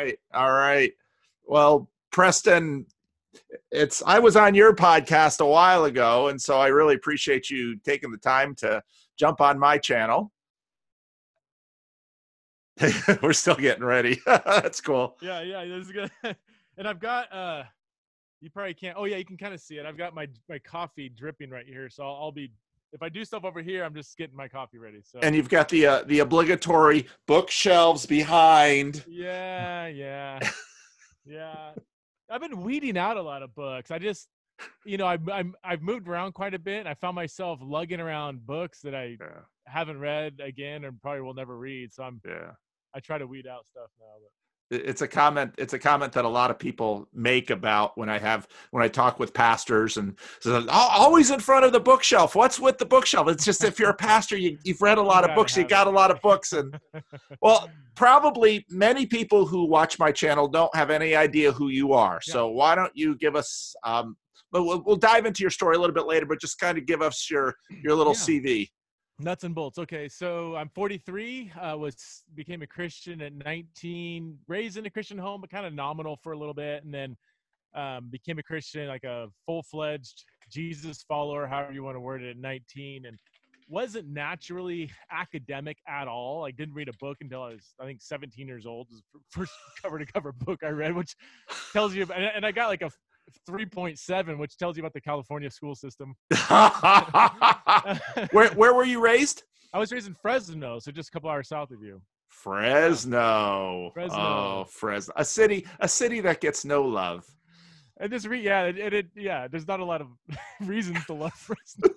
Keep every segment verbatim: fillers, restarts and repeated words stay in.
right. All right. Well, Preston, it's I was on your podcast a while ago, and so I really appreciate you taking the time to jump on my channel. We're still getting ready. That's cool. Yeah, yeah, this is good. And I've got uh you probably can't oh yeah, you can kind of see it. I've got my my coffee dripping right here. So I'll, I'll be if I do stuff over here, I'm just getting my coffee ready. So and you've got the uh, the obligatory bookshelves behind. Yeah, yeah. Yeah. I've been weeding out a lot of books. I just you know, I've I'm, I've moved around quite a bit. And I found myself lugging around books that I Yeah. haven't read again and probably will never read. So I'm Yeah. I try to weed out stuff now. But. It's a comment. It's a comment that a lot of people make about when I have when I talk with pastors and so, always in front of the bookshelf. What's with the bookshelf? It's just if you're a pastor, you, you've read a lot of books. You got a lot of books, and well, probably many people who watch my channel don't have any idea who you are. Yeah. So why don't you give us? Um, but we'll, we'll dive into your story a little bit later. But just kind of give us your your little yeah. C V. Nuts and bolts. Okay, so I'm forty-three. Uh, was became a Christian at nineteen. Raised in a Christian home, but kind of nominal for a little bit, and then um, became a Christian, like a full-fledged Jesus follower, however you want to word it, at nineteen. And wasn't naturally academic at all. Like didn't read a book until I was, I think, seventeen years old. It was the first cover-to-cover book I read, which tells you. And, and I got like a three point seven, which tells you about the California school system. where where were you raised? I was raised in Fresno, so just a couple hours south of you. Fresno. Fresno. Oh, Fresno. A city, a city that gets no love. And just re yeah, it, it, it yeah, there's not a lot of reasons to love Fresno.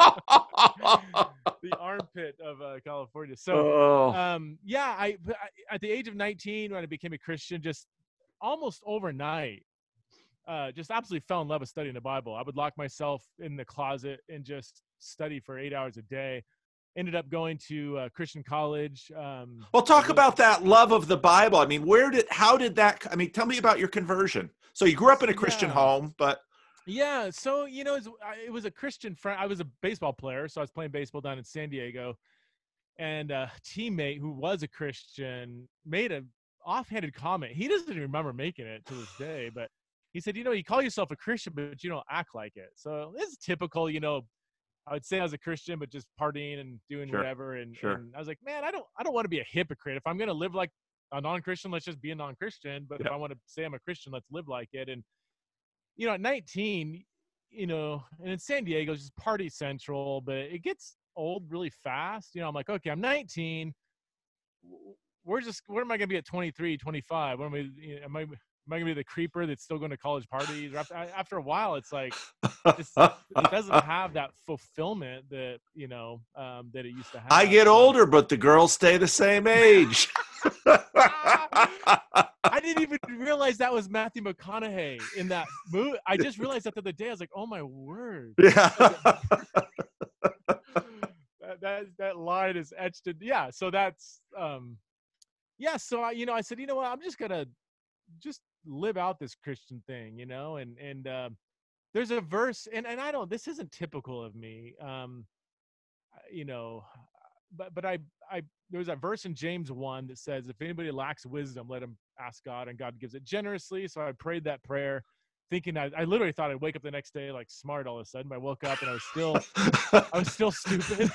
The armpit of uh, California. So oh. um yeah, I, I at the age of nineteen when I became a Christian, just almost overnight. Uh, just absolutely fell in love with studying the Bible. I would lock myself in the closet and just study for eight hours a day. Ended up going to uh, Christian college. Um, well, talk about that love of the Bible. I mean, where did, how did that, I mean, tell me about your conversion. So you grew up in a Christian yeah. home, but. Yeah. So, you know, it was, it was a Christian friend. I was a baseball player. So I was playing baseball down in San Diego. And a teammate who was a Christian made an offhanded comment. He doesn't even remember making it to this day, but he said, you know, you call yourself a Christian, but you don't act like it. So this is typical, you know, I would say I was a Christian, but just partying and doing sure. whatever. And, sure. and I was like, man, I don't, I don't want to be a hypocrite. If I'm going to live like a non-Christian, let's just be a non-Christian. But yeah. if I want to say I'm a Christian, let's live like it. And, you know, at nineteen, you know, and in San Diego, it's just party central, but it gets old really fast. You know, I'm like, okay, I'm nineteen. We're just, where am I going to be at twenty-three, twenty-five? What am I, you know, am I, Am I gonna be the creeper that's still going to college parties? After, after a while, it's like it's, it doesn't have that fulfillment that you know um, that it used to have. I get older, but the girls stay the same age. I didn't even realize that was Matthew McConaughey in that movie. I just realized that the other day. I was like, "Oh my word!" Yeah, that, that that line is etched in. Yeah, so that's um, yeah. So I, you know, I said, you know what? I'm just gonna just live out this Christian thing, you know, and, and, um, there's a verse and, and I don't, this isn't typical of me. Um, you know, but, but I, I, there was a verse in James one that says, if anybody lacks wisdom, let him ask God and God gives it generously. So I prayed that prayer thinking I, I literally thought I'd wake up the next day, like smart all of a sudden, but I woke up and I was still, I was still stupid.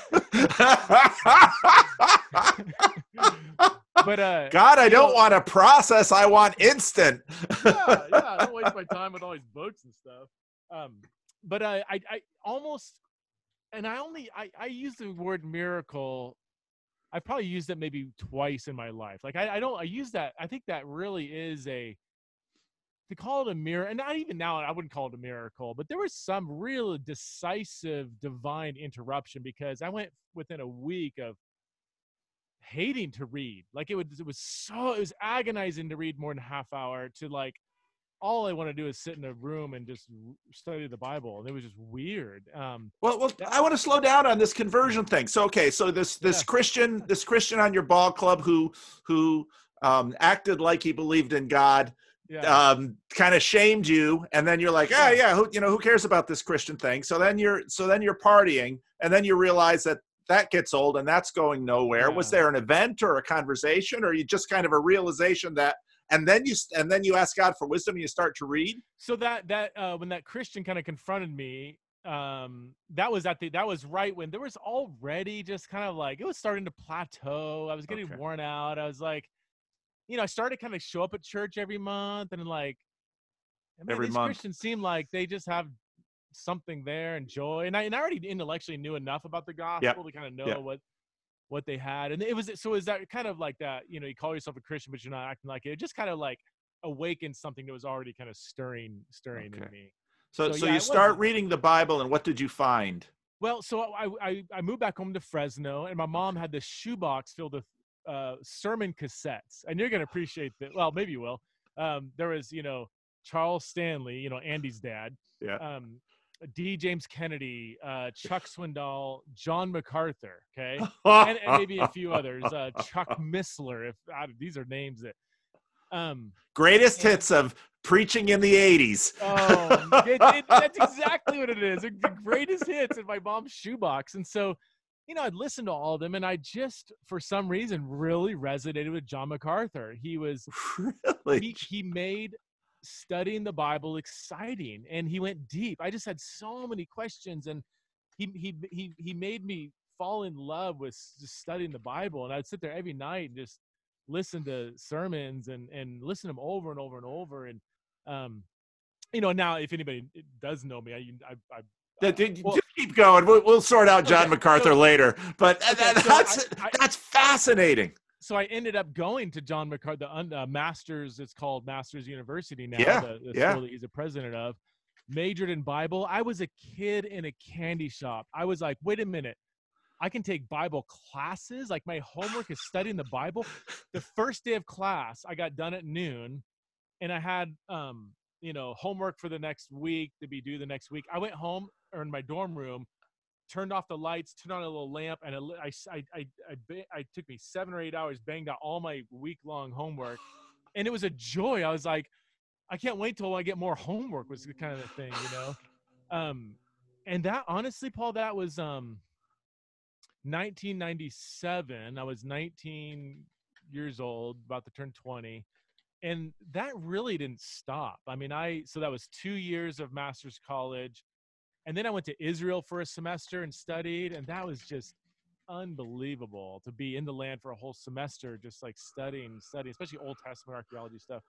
But uh, God, I don't know, want to process. I want instant. yeah, yeah. I don't waste my time with all these books and stuff. Um, but I, I, I almost, and I only, I, I use the word miracle. I probably used it maybe twice in my life. Like I, I don't, I use that. I think that really is a, to call it a miracle, and not even now, I wouldn't call it a miracle, but there was some real decisive divine interruption because I went within a week of hating to read. Like it was, it was so, it was agonizing to read more than a half hour to like, all I want to do is sit in a room and just study the Bible. And it was just weird. Um, well, well, I want to slow down on this conversion thing. So, okay. So this, this yeah. Christian, this Christian on your ball club who, who um, acted like he believed in God, yeah. um, kind of shamed you. And then you're like, ah, yeah, who, you know, who cares about this Christian thing? So then you're, so then you're partying and then you realize that that gets old and that's going nowhere. Yeah. Was there an event or a conversation or you just kind of a realization that and then you and then you ask God for wisdom and you start to read. So that that uh, when that Christian kind of confronted me, um, that was at the that was right when there was already just kind of like it was starting to plateau. I was getting Okay. worn out. I was like, you know, I started to kind of show up at church every month, and like, man, Every these month. Christians seem like they just have something there and joy. And I and I already intellectually knew enough about the gospel Yep. to kind of know Yep. what what they had. And it was so is that kind of like that, you know, you call yourself a Christian, but you're not acting like it. It just kind of like awakened something that was already kind of stirring, stirring Okay. in me. So, So, so yeah, you it start wasn't- reading the Bible, and what did you find? Well, so I, I I moved back home to Fresno, and my mom had this shoebox filled with uh, sermon cassettes, and you're gonna appreciate that. Well, maybe you will. Um, there was, you know, Charles Stanley, you know, Andy's dad. Yeah. Um, D. James Kennedy, uh, Chuck Swindoll, John MacArthur, okay, and, and maybe a few others. Uh, Chuck Missler, if uh, these are names that. Um, Greatest and, hits of preaching in the eighties. Oh, it, it, that's exactly what it is. The greatest hits in my mom's shoebox. And so, you know, I'd listen to all of them, and I just, for some reason, really resonated with John MacArthur. He was, Really? he, he made studying the Bible exciting, and he went deep. I just had so many questions, and he, he, he, he made me fall in love with just studying the Bible. And I'd sit there every night and just listen to sermons and, and listen to them over and over and over. And, um, you know, now if anybody does know me, I, I, I Uh, just well, keep going. We'll, we'll sort out John okay, MacArthur so, later, but okay, that, so that's I, I, that's fascinating. So I ended up going to John MacArthur, the uh, Masters. It's called Masters University now. Yeah, the, the yeah. school that he's a president of. Majored in Bible. I was a kid in a candy shop. I was like, wait a minute. I can take Bible classes. Like my homework is studying the Bible. The first day of class, I got done at noon, and I had, um, you know, homework for the next week to be due the next week. I went home or in my dorm room, turned off the lights, turned on a little lamp, and it, I, I, I, I, I took me seven or eight hours, banged out all my week-long homework, and it was a joy. I was like, I can't wait till I get more homework. Was the kind of the thing, you know. Um, and that honestly, Paul, that was um. nineteen ninety-seven. I was nineteen years old, about to turn twenty, and that really didn't stop. I mean, I so that was two years of master's college, and then I went to Israel for a semester and studied, and that was just unbelievable to be in the land for a whole semester, just like studying, studying, especially Old Testament archaeology stuff.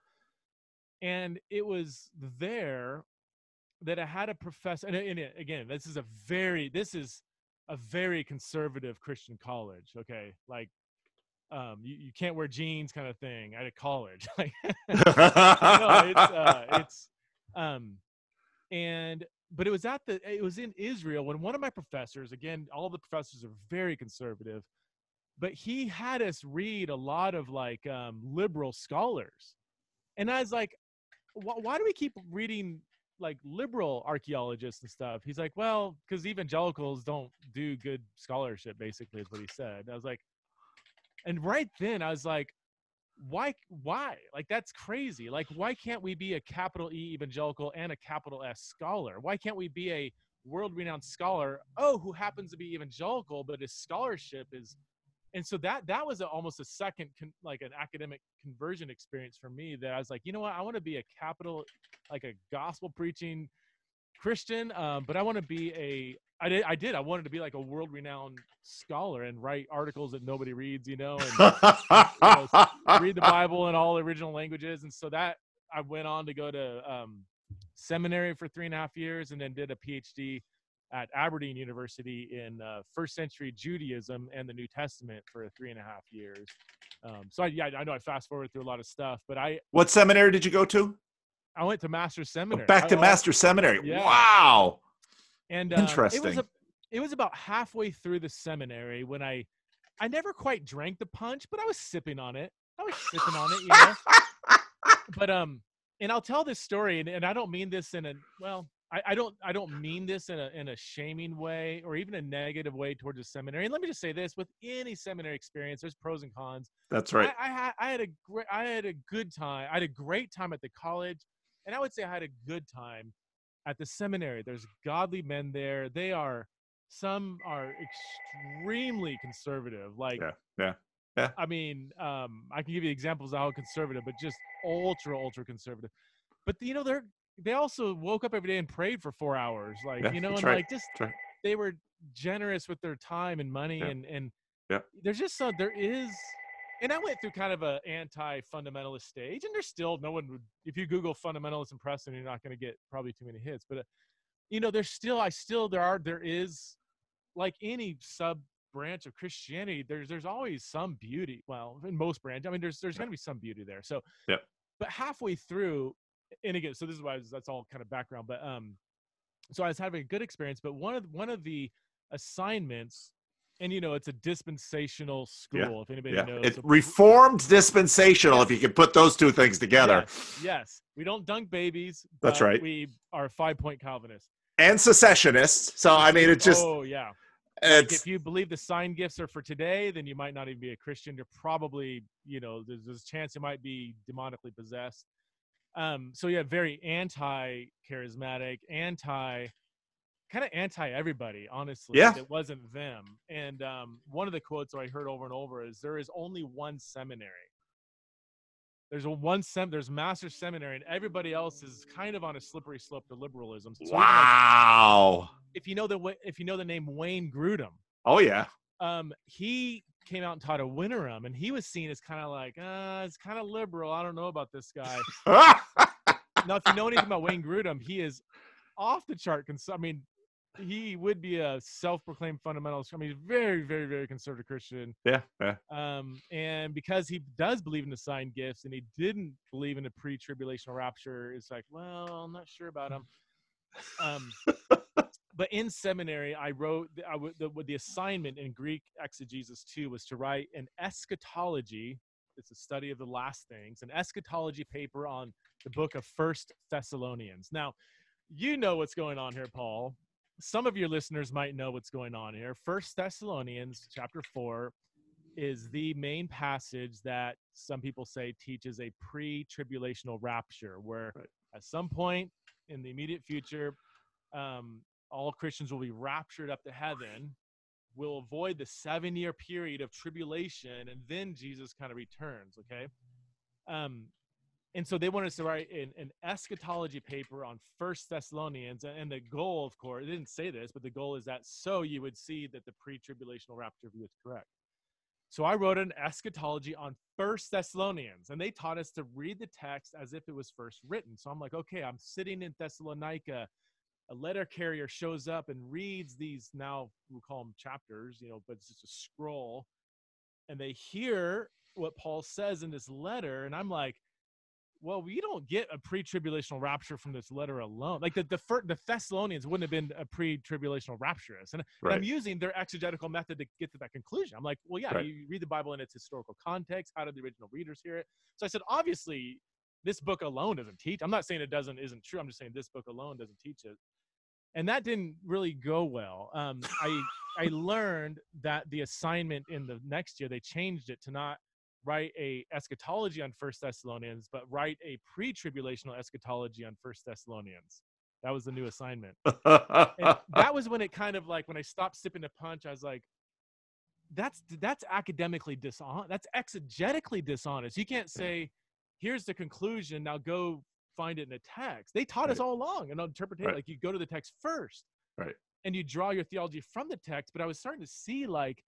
And it was there that I had a professor, and, and again, this is a very, this is a very conservative Christian college. Okay. Like, um, you, you can't wear jeans kind of thing at a college. Like, no, it's, uh, it's, um, and, but it was at the, it was in Israel when one of my professors, again, all the professors are very conservative, but he had us read a lot of like, um, liberal scholars. And I was like, why, why do we keep reading like liberal archaeologists and stuff? He's like, well, because evangelicals don't do good scholarship, basically is what he said. I was like, and right then I was like, why, why? Like, that's crazy. Like, why can't we be a capital E evangelical and a capital S scholar? Why can't we be a world-renowned scholar, oh, who happens to be evangelical, but his scholarship is, and so that, that was a, almost a second, con, like an academic conversion experience for me, that I was like, you know what? I want to be a capital, like a gospel preaching Christian, um, but I want to be a, I did, I did, I wanted to be like a world-renowned scholar and write articles that nobody reads, you know, and you know, read the Bible in all original languages. And so that, I went on to go to um, seminary for three and a half years, and then did a PhD at Aberdeen University in uh, first century Judaism and the New Testament for three and a half years. Um, so I, yeah, I know I fast forward through a lot of stuff, but I, What seminary did you go to? I went to Master's Seminary. Oh, back to I, Master's Seminary. Yeah. Wow. And um, interesting. It was, a, it was about halfway through the seminary when I, I never quite drank the punch, but I was sipping on it. I was sipping on it, you know. But um, and I'll tell this story, and, and I don't mean this in a well. I, I don't I don't mean this in a in a shaming way or even a negative way towards a seminary. And let me just say this: with any seminary experience, there's pros and cons. That's right. I, I had I had a great I had a good time. I had a great time at the college, and I would say I had a good time at the seminary. There's godly men there. They are some are extremely conservative. Like yeah, yeah, yeah. I mean, um, I can give you examples of how conservative, but just ultra, ultra conservative. But, you know, they're, they also woke up every day and prayed for four hours. Like, Yeah, you know, that's and right. like just, That's right. they were generous with their time and money. Yeah. And, and Yeah. there's just so, there is, and I went through kind of a anti-fundamentalist stage, and there's still no one would, if you Google fundamentalist and Preston, you're not going to get probably too many hits, but uh, you know, there's still, I still, there are, there is like any sub branch of Christianity, there's, there's always some beauty. Well, in most branches, I mean, there's, there's going to be some beauty there. So, yeah. But halfway through, and again, so this is why I was, that's all kind of background, but, um, so I was having a good experience, but one of, one of the assignments, and, you know, it's a dispensational school, Yeah. if anybody Yeah. knows. It's So, reformed dispensational, yes. if you can put those two things together. Yes, yes. We don't dunk babies. That's but right. We are five-point Calvinists. And secessionists. So, I mean, it's just. Oh, yeah. It's, like if you believe the sign gifts are for today, then you might not even be a Christian. You're probably, you know, there's, there's a chance you might be demonically possessed. Um, so, yeah, very anti-charismatic, anti- kind of anti-everybody, honestly. Yeah. It wasn't them. And um, one of the quotes I heard over and over is, there is only one seminary. There's a one sem, there's master's seminary, and everybody else is kind of on a slippery slope to liberalism. So wow. Like, if you know the if you know the name Wayne Grudem, oh yeah, um, he came out and taught a Winterim, and he was seen as kind of like, uh, it's kind of liberal. I don't know about this guy. Now, if you know anything about Wayne Grudem, he is off the chart. Cons- I mean, he would be a self-proclaimed fundamentalist. I mean, he's very, very, very conservative Christian. Yeah, yeah. Um, and because he does believe in the sign gifts, and he didn't believe in a pre-tribulational rapture, it's like, well, I'm not sure about him. Um, but in seminary, I wrote I w- the, the assignment in Greek exegesis two was to write an eschatology. It's a study of the last things, an eschatology paper on the book of First Thessalonians. Now, you know what's going on here, Paul. Some of your listeners might know what's going on here. First Thessalonians chapter four is the main passage that some people say teaches a pre-tribulational rapture, where right. at some point in the immediate future, um, all Christians will be raptured up to heaven. We'll avoid the seven-year period of tribulation, and then Jesus kind of returns, okay? Um, and so they wanted us to write an, an eschatology paper on First Thessalonians, and the goal, of course, they didn't say this, but the goal is that so you would see that the pre-tribulational rapture view is correct. So I wrote an eschatology on First Thessalonians, and they taught us to read the text as if it was first written. So I'm like, okay, I'm sitting in Thessalonica. A letter carrier shows up and reads these, now we call them chapters, you know, but it's just a scroll. And they hear what Paul says in this letter. And I'm like, well, we don't get a pre-tribulational rapture from this letter alone. Like the the, first, the Thessalonians wouldn't have been a pre-tribulational rapturist. And, right. and I'm using their exegetical method to get to that conclusion. I'm like, well, yeah, right. you read the Bible in its historical context. How did the original readers hear it? So I said, obviously, this book alone doesn't teach. I'm not saying it doesn't isn't true. I'm just saying this book alone doesn't teach it. And that didn't really go well. Um, I I learned that the assignment in the next year, they changed it to not write a eschatology on First Thessalonians, but write a pre-tribulational eschatology on First Thessalonians. That was the new assignment. And that was when it kind of like, when I stopped sipping the punch, I was like, that's that's academically dishonest. That's exegetically dishonest. You can't say, here's the conclusion, now go find it in a text. They taught right. us all along and interpretation. Right. Like you go to the text first, right? And you draw your theology from the text. But I was starting to see like,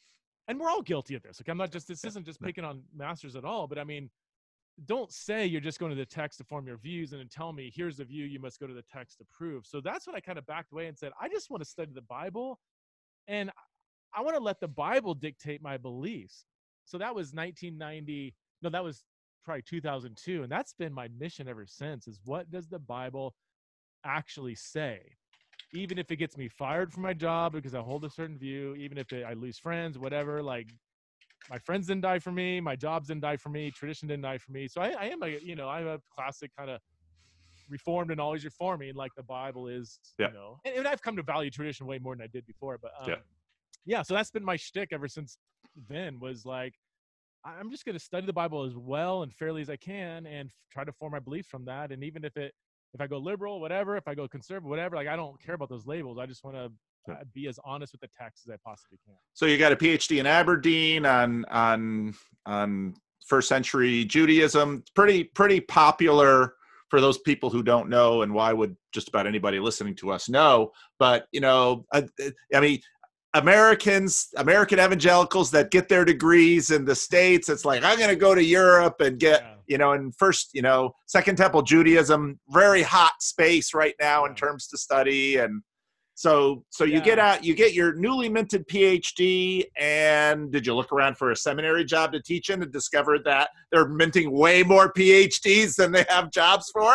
and we're all guilty of this. Like I'm not just, this isn't just picking on masters at all, but I mean, don't say you're just going to the text to form your views and then tell me, here's the view, you must go to the text to prove. So that's when I kind of backed away and said, I just want to study the Bible and I want to let the Bible dictate my beliefs. So that was nineteen ninety. No, that was probably two thousand two. And that's been my mission ever since, is what does the Bible actually say? Even if it gets me fired from my job because I hold a certain view, even if it, I lose friends, whatever, like my friends didn't die for me, my jobs didn't die for me, tradition didn't die for me. So I, I am a, you know, I'm a classic kind of reformed and always reforming like the Bible is, yeah. you know, and, and I've come to value tradition way more than I did before, but um, yeah. yeah, so that's been my shtick ever since then, was like, I'm just going to study the Bible as well and fairly as I can and try to form my beliefs from that. And even if it, if I go liberal, whatever, if I go conservative, whatever, like I don't care about those labels. I just want to uh, be as honest with the text as I possibly can. So you got a P H D in Aberdeen on, on, on first century Judaism. Pretty, pretty popular for those people who don't know, and why would just about anybody listening to us know? But, you know, I, I mean, Americans, American evangelicals that get their degrees in the States, it's like, I'm going to go to Europe and get, yeah. you know, and first, you know, Second Temple Judaism, very hot space right now yeah. in terms to study. And so, so you yeah. get out, you get your newly minted PhD, and did you look around for a seminary job to teach in and discover that they're minting way more PhDs than they have jobs for?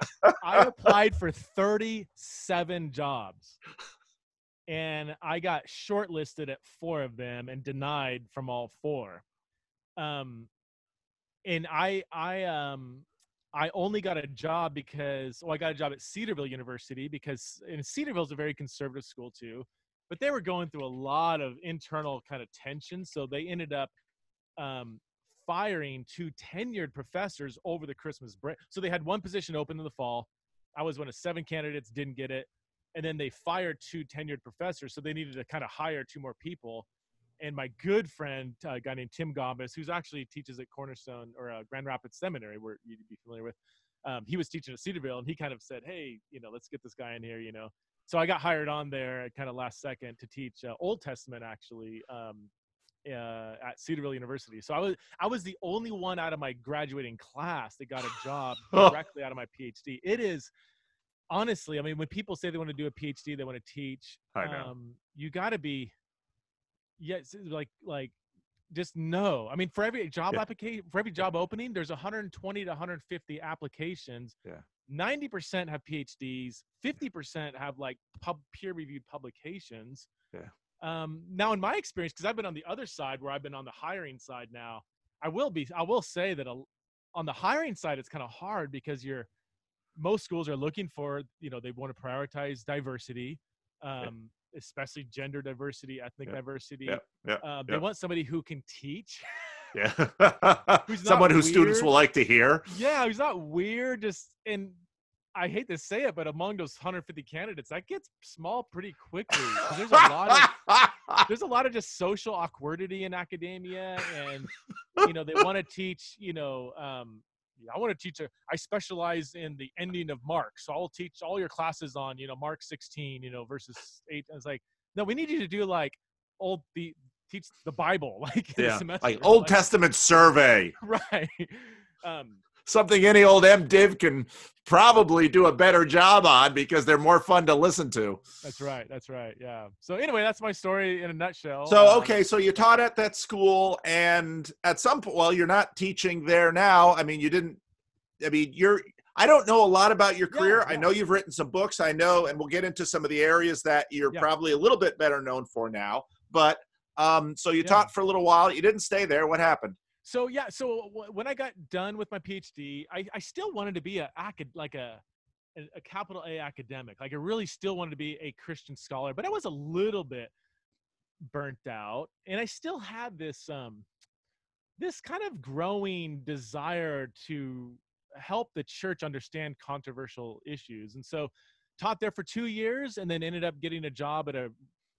I applied for thirty-seven jobs. And I got shortlisted at four of them and denied from all four. Um, and I, I, um, I only got a job because, well, I got a job at Cedarville University because, and Cedarville is a very conservative school too, but they were going through a lot of internal kind of tension. So they ended up um, firing two tenured professors over the Christmas break. So they had one position open in the fall. I was one of seven candidates, didn't get it. And then they fired two tenured professors, so they needed to kind of hire two more people. And my good friend, uh, a guy named Tim Gombis, who's actually teaches at Cornerstone or uh, Grand Rapids Seminary, where you'd be familiar with, um, he was teaching at Cedarville, and he kind of said, hey, you know, let's get this guy in here, you know. So I got hired on there kind of last second to teach uh, Old Testament, actually, um, uh, at Cedarville University. So I was I was the only one out of my graduating class that got a job directly out of my PhD. It is... Honestly, I mean, when people say they want to do a PhD, they want to teach. I know. Um, you got to be, yes, like, like, just know. I mean, for every job yeah. application, for every job opening, there's one hundred twenty to one hundred fifty applications. Yeah. ninety percent have PhDs. fifty percent have like pub, peer-reviewed publications. Yeah. Um, now, in my experience, because I've been on the other side, where I've been on the hiring side now, I will be. I will say that a, on the hiring side, it's kind of hard because you're. Most schools are looking for, you know, they want to prioritize diversity, um, yeah. especially gender diversity, ethnic yeah. diversity. Yeah. Yeah. Uh, they yeah. want somebody who can teach. Yeah. Someone who weird. Students will like to hear. Yeah, who's not weird. Just, and I hate to say it, but among those one hundred fifty candidates, that gets small pretty quickly. There's a lot of there's a lot of just social awkwardity in academia, and you know, they want to teach, you know. Um, I want to teach a, I specialize in the ending of Mark. So I'll teach all your classes on, you know, Mark sixteen, you know, verses eight. And it's like, no, we need you to do like old, the teach the Bible, like in yeah, the semester. like Old like, Testament survey. Right. Um, Something any old MDiv can probably do a better job on because they're more fun to listen to. That's right. That's right. Yeah. So anyway, that's my story in a nutshell. So, um, okay. So you taught at that school, and at some point, well, you're not teaching there now. I mean, you didn't, I mean, you're, I don't know a lot about your career. Yeah, yeah. I know you've written some books. I know, and we'll get into some of the areas that you're yeah. probably a little bit better known for now. But um, so you yeah. taught for a little while. You didn't stay there. What happened? So yeah, so w- when I got done with my PhD, I, I still wanted to be a acad- like a, a a capital A academic. Like I really still wanted to be a Christian scholar, but I was a little bit burnt out, and I still had this um this kind of growing desire to help the church understand controversial issues. And so taught there for two years, and then ended up getting a job at a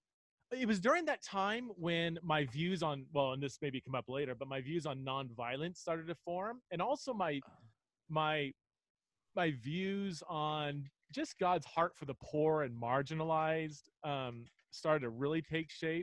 it was during that time when my views on, well, and this maybe come up later, but my views on nonviolence started to form. And also my, my, my views on just God's heart for the poor and marginalized um, started to really take shape.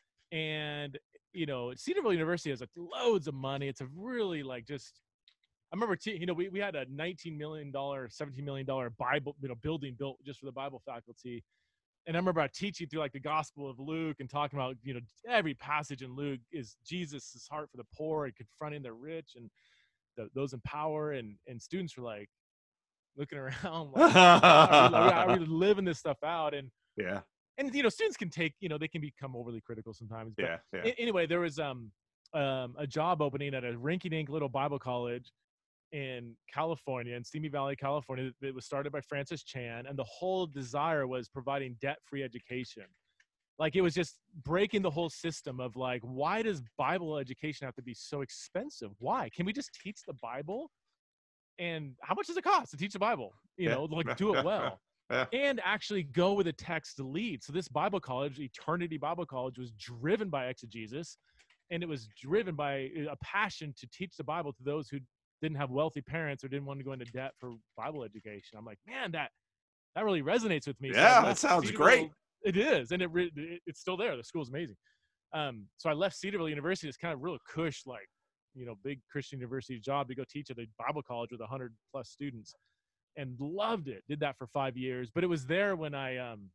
And, you know, Cedarville University has like loads of money. It's a really like just, I remember, t- you know, we, we had a nineteen million dollars, seventeen million dollars Bible, you know, building built just for the Bible faculty. And I remember teaching through like the Gospel of Luke and talking about, you know, every passage in Luke is Jesus' heart for the poor and confronting the rich and the, those in power. And, and students were like looking around like, are, we, are we living this stuff out? And yeah. And, you know, students can take, you know, they can become overly critical sometimes. But yeah, yeah. Anyway, there was um, um, a job opening at a rinky-dink little Bible college in California, in Simi Valley, California, that was started by Francis Chan. And the whole desire was providing debt-free education. Like, it was just breaking the whole system of like, why does Bible education have to be so expensive? Why? Can we just teach the Bible? And how much does it cost to teach the Bible? You yeah. know, like do it well. Yeah. And actually go with a text to lead. So this Bible college, Eternity Bible College, was driven by exegesis. and it was driven by a passion to teach the Bible to those who didn't have wealthy parents or didn't want to go into debt for Bible education. I'm like, man, that that really resonates with me. So Yeah, that sounds Cedarville. great. It is, and it, re- it it's still there. The school's amazing. Um, so I left Cedarville University. It's kind of real cush, like, you know, big Christian university job to go teach at a Bible college with a hundred plus students, and loved it. Did that for five years. But it was there when I um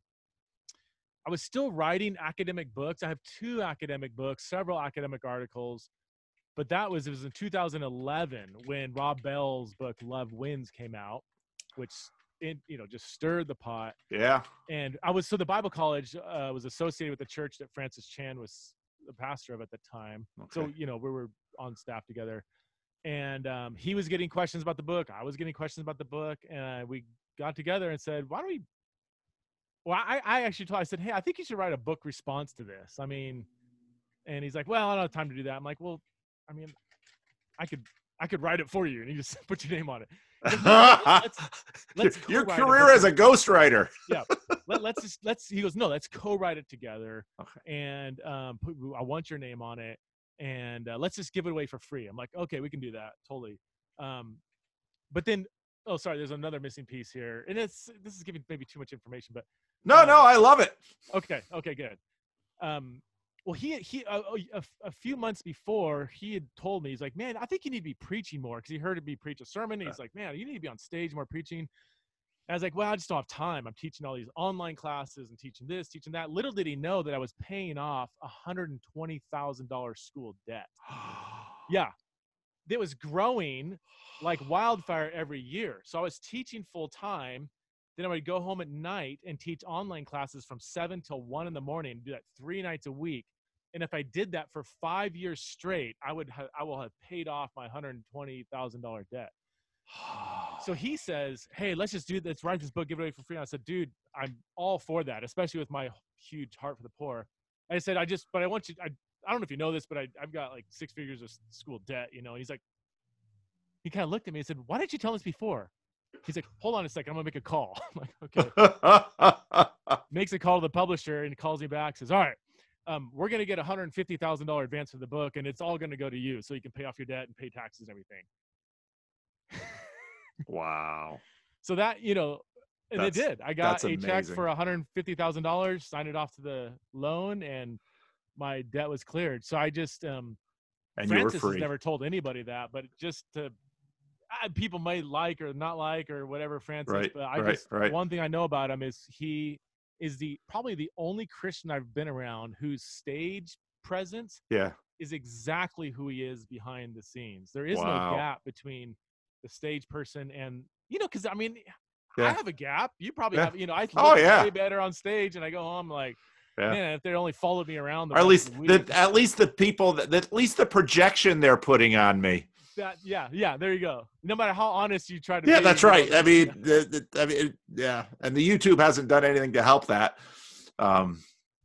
I was still writing academic books. I have two academic books, several academic articles. But that was, it was in two thousand eleven when Rob Bell's book, Love Wins, came out, which, it, you know, just stirred the pot. Yeah. And I was, so the Bible college uh, was associated with the church that Francis Chan was the pastor of at the time. Okay. So, you know, we were on staff together. And um, he was getting questions about the book. I was getting questions about the book. And we got together and said, why don't we, well, I, I actually told, I said, hey, I think you should write a book response to this. I mean, and he's like, well, I don't have time to do that. I'm like, well, I mean, I could I could write it for you, and you just put your name on it. Like, no, let's, let's your co-write career as a ghostwriter. Yeah, Let, let's just let's. He goes, no, let's co-write it together, Okay. and um, put, I want your name on it, and uh, let's just give it away for free. I'm like, okay, we can do that, totally. Um, but then, oh, sorry, there's another missing piece here, and it's this is giving maybe too much information, but No, um, no, I love it. okay, okay, good. Um, Well, he he a, a, a few months before, he had told me, he's like, man, I think you need to be preaching more, because he heard me preach a sermon. And he's like, man, you need to be on stage more preaching. And I was like, well, I just don't have time. I'm teaching all these online classes and teaching this, teaching that. Little did he know that I was paying off a one hundred twenty thousand dollars school debt. Yeah, it was growing like wildfire every year. So I was teaching full time. Then I would go home at night and teach online classes from seven till one in the morning, and do that three nights a week. And if I did that for five years straight, I would ha- I will have paid off my one hundred twenty thousand dollars debt. So he says, hey, let's just do this, write this book, give it away for free. And I said, dude, I'm all for that, especially with my huge heart for the poor. I said, I just, but I want you, I, I don't know if you know this, but I, I've got like six figures of school debt, you know. And he's like, he kind of looked at me and said, why didn't you tell us before? He's like, hold on a second, I'm gonna make a call. I'm like, okay. Makes a call to the publisher and calls me back, says, all right, um, we're gonna get a one hundred fifty thousand dollars advance for the book, and it's all gonna go to you so you can pay off your debt and pay taxes and everything. Wow. So that, you know, and That's, it did. I got a check amazing. for one hundred fifty thousand dollars, signed it off to the loan, and my debt was cleared. So I just, um, and Francis you were free. has never told anybody that, but just to, I, people might like or not like or whatever Francis, Right, but I right, just, right. one thing I know about him is he is the, probably the only Christian I've been around whose stage presence Yeah. is exactly who he is behind the scenes. There is Wow. no gap between the stage person and, you know, cause I mean, Yeah. I have a gap. You probably Yeah. have, you know, I look Oh, yeah. way better on stage, and I go home like, Yeah. man, if they only followed me around the Or at rest least of the week, the at least the people that at least the projection they're putting on me. that, yeah, yeah, there you go. No matter how honest you try to Yeah, be, that's you know, right. I there's- mean, the, the, I mean, it- yeah, and the YouTube hasn't done anything to help that. Um,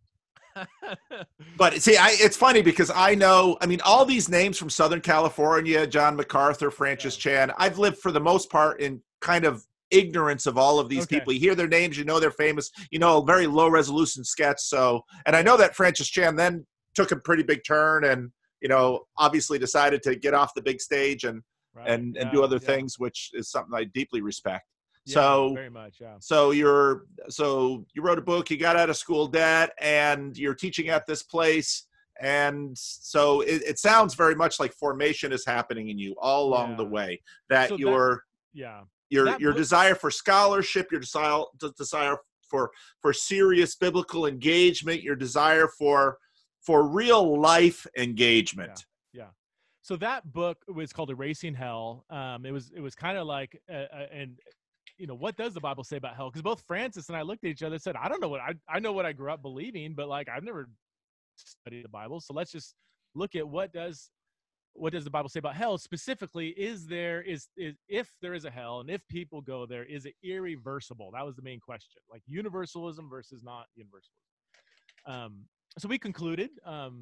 but see, I it's funny because I know, I mean, all these names from Southern California, John MacArthur, Francis Chan, I've lived for the most part in kind of ignorance of all of these Okay. people. You hear their names, you know they're famous, you know, a very low resolution sketch. So, and I know that Francis Chan then took a pretty big turn and, you know, obviously decided to get off the big stage and right, and and yeah, do other yeah, things, which is something I deeply respect. yeah, So very much, yeah. so you're so you wrote a book, you got out of school debt, and you're teaching at this place. And so it, it sounds very much like formation is happening in you all along Yeah. the way. That So that- your Yeah, your that your book- desire for scholarship, your desire desire for for serious biblical engagement, your desire for for real life engagement. so that book was called Erasing Hell. Um, it was it was kind of like, uh, uh, and you know, what does the Bible say about hell? Because both Francis and I looked at each other and said, I don't know what I I know what I grew up believing, but like I've never studied the Bible. So let's just look at what does what does the Bible say about hell? Specifically, is there is is if there is a hell, and if people go there, is it irreversible? That was the main question, like universalism versus not universalism. Um, so we concluded. Um,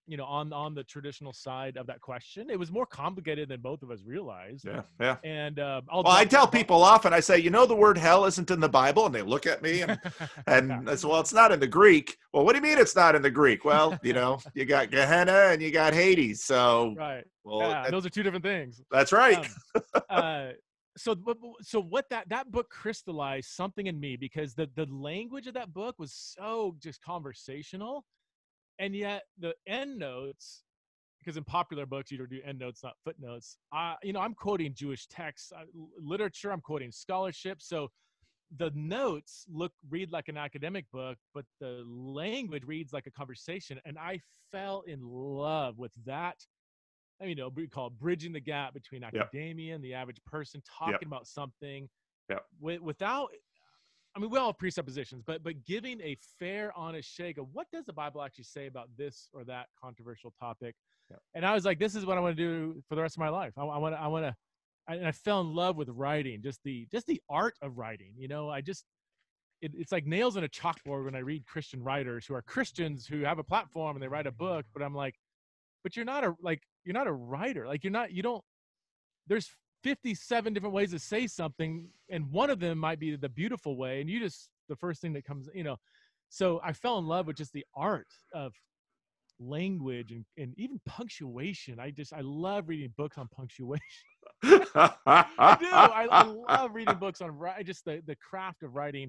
you know, on on the traditional side of that question. It was more complicated than both of us realized. Yeah, yeah. And uh, I'll Well, I drop tell that bomb. people often, I say, you know, the word hell isn't in the Bible, and they look at me and and Yeah. I say, well, it's not in the Greek. Well, what do you mean it's not in the Greek? Well, you know, you got Gehenna and you got Hades, so Right. well, Yeah, that, those are two different things. that's right. Um, uh, so, but, but- so what that that book crystallized something in me, because the the language of that book was so just conversational, and yet the end notes, because in popular books you don't do end notes, not footnotes. Uh, you know, I'm quoting Jewish texts, uh, literature. I'm quoting scholarship. So the notes look read like an academic book, but the language reads like a conversation. And I fell in love with that. I mean, you know, we call it bridging the gap between Yep. academia and the average person, Yep. talking about something Yep. with, without. I mean, we all have presuppositions, but but giving a fair, honest shake of what does the Bible actually say about this or that controversial topic. Yep. And I was like, this is what I want to do for the rest of my life. I want to, I want to, and I fell in love with writing, just the just the art of writing. You know, I just it, it's like nails in a chalkboard when I read Christian writers who are Christians who have a platform and they write a book. But I'm like, but you're not a like you're not a writer. Like you're not you don't. There's fifty-seven different ways to say something, and one of them might be the beautiful way, and you just the first thing that comes, you know. So I fell in love with just the art of language and, and even punctuation. I just I love reading books on punctuation. I do. I, I love reading books on wri- just the the craft of writing.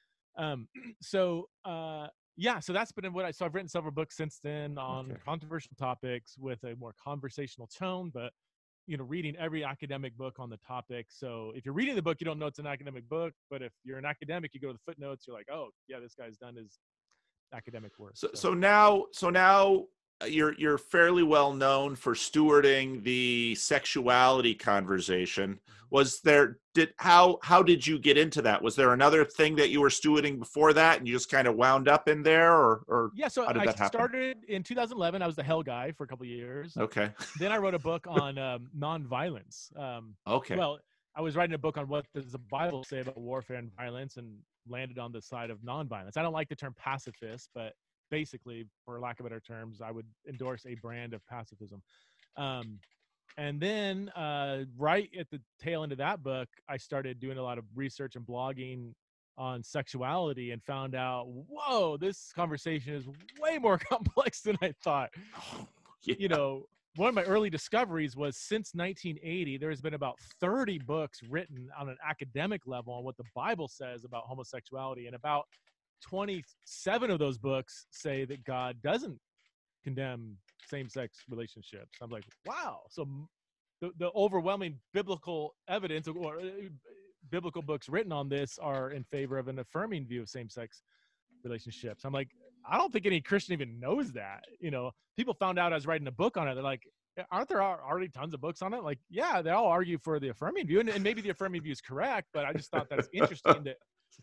Um, so uh, yeah, so that's been what I. So I've written several books since then on Okay. controversial topics with a more conversational tone, but you know, reading every academic book on the topic. So if you're reading the book, you don't know it's an academic book, but if you're an academic, you go to the footnotes, you're like, oh yeah, this guy's done his academic work. So, So, so now, so now you're you're fairly well known for stewarding the sexuality conversation. Was there did how how did you get into that? Was there another thing that you were stewarding before that, and you just kind of wound up in there, or or yeah, so how did I that happen? started in two thousand eleven. I was the hell guy for a couple of years. Okay. Then I wrote a book on um, nonviolence. Um, Okay. well, I was writing a book on what does the Bible say about warfare and violence, and landed on the side of nonviolence. I don't like the term pacifist, but basically, for lack of better terms, I would endorse a brand of pacifism. Um, and then, uh, right at the tail end of that book, I started doing a lot of research and blogging on sexuality, and found out, whoa, this conversation is way more complex than I thought. Oh, yeah. You know, one of my early discoveries was since nineteen eighty, there's been about thirty books written on an academic level on what the Bible says about homosexuality. And about twenty-seven of those books say that God doesn't condemn same-sex relationships. I'm like, wow. So the, the overwhelming biblical evidence or uh, biblical books written on this are in favor of an affirming view of same-sex relationships. I'm like, I don't think any Christian even knows that. You know, people found out I was writing a book on it. They're like, aren't there already tons of books on it? Like, yeah, they all argue for the affirming view, and, and maybe the affirming view is correct, but I just thought that's interesting that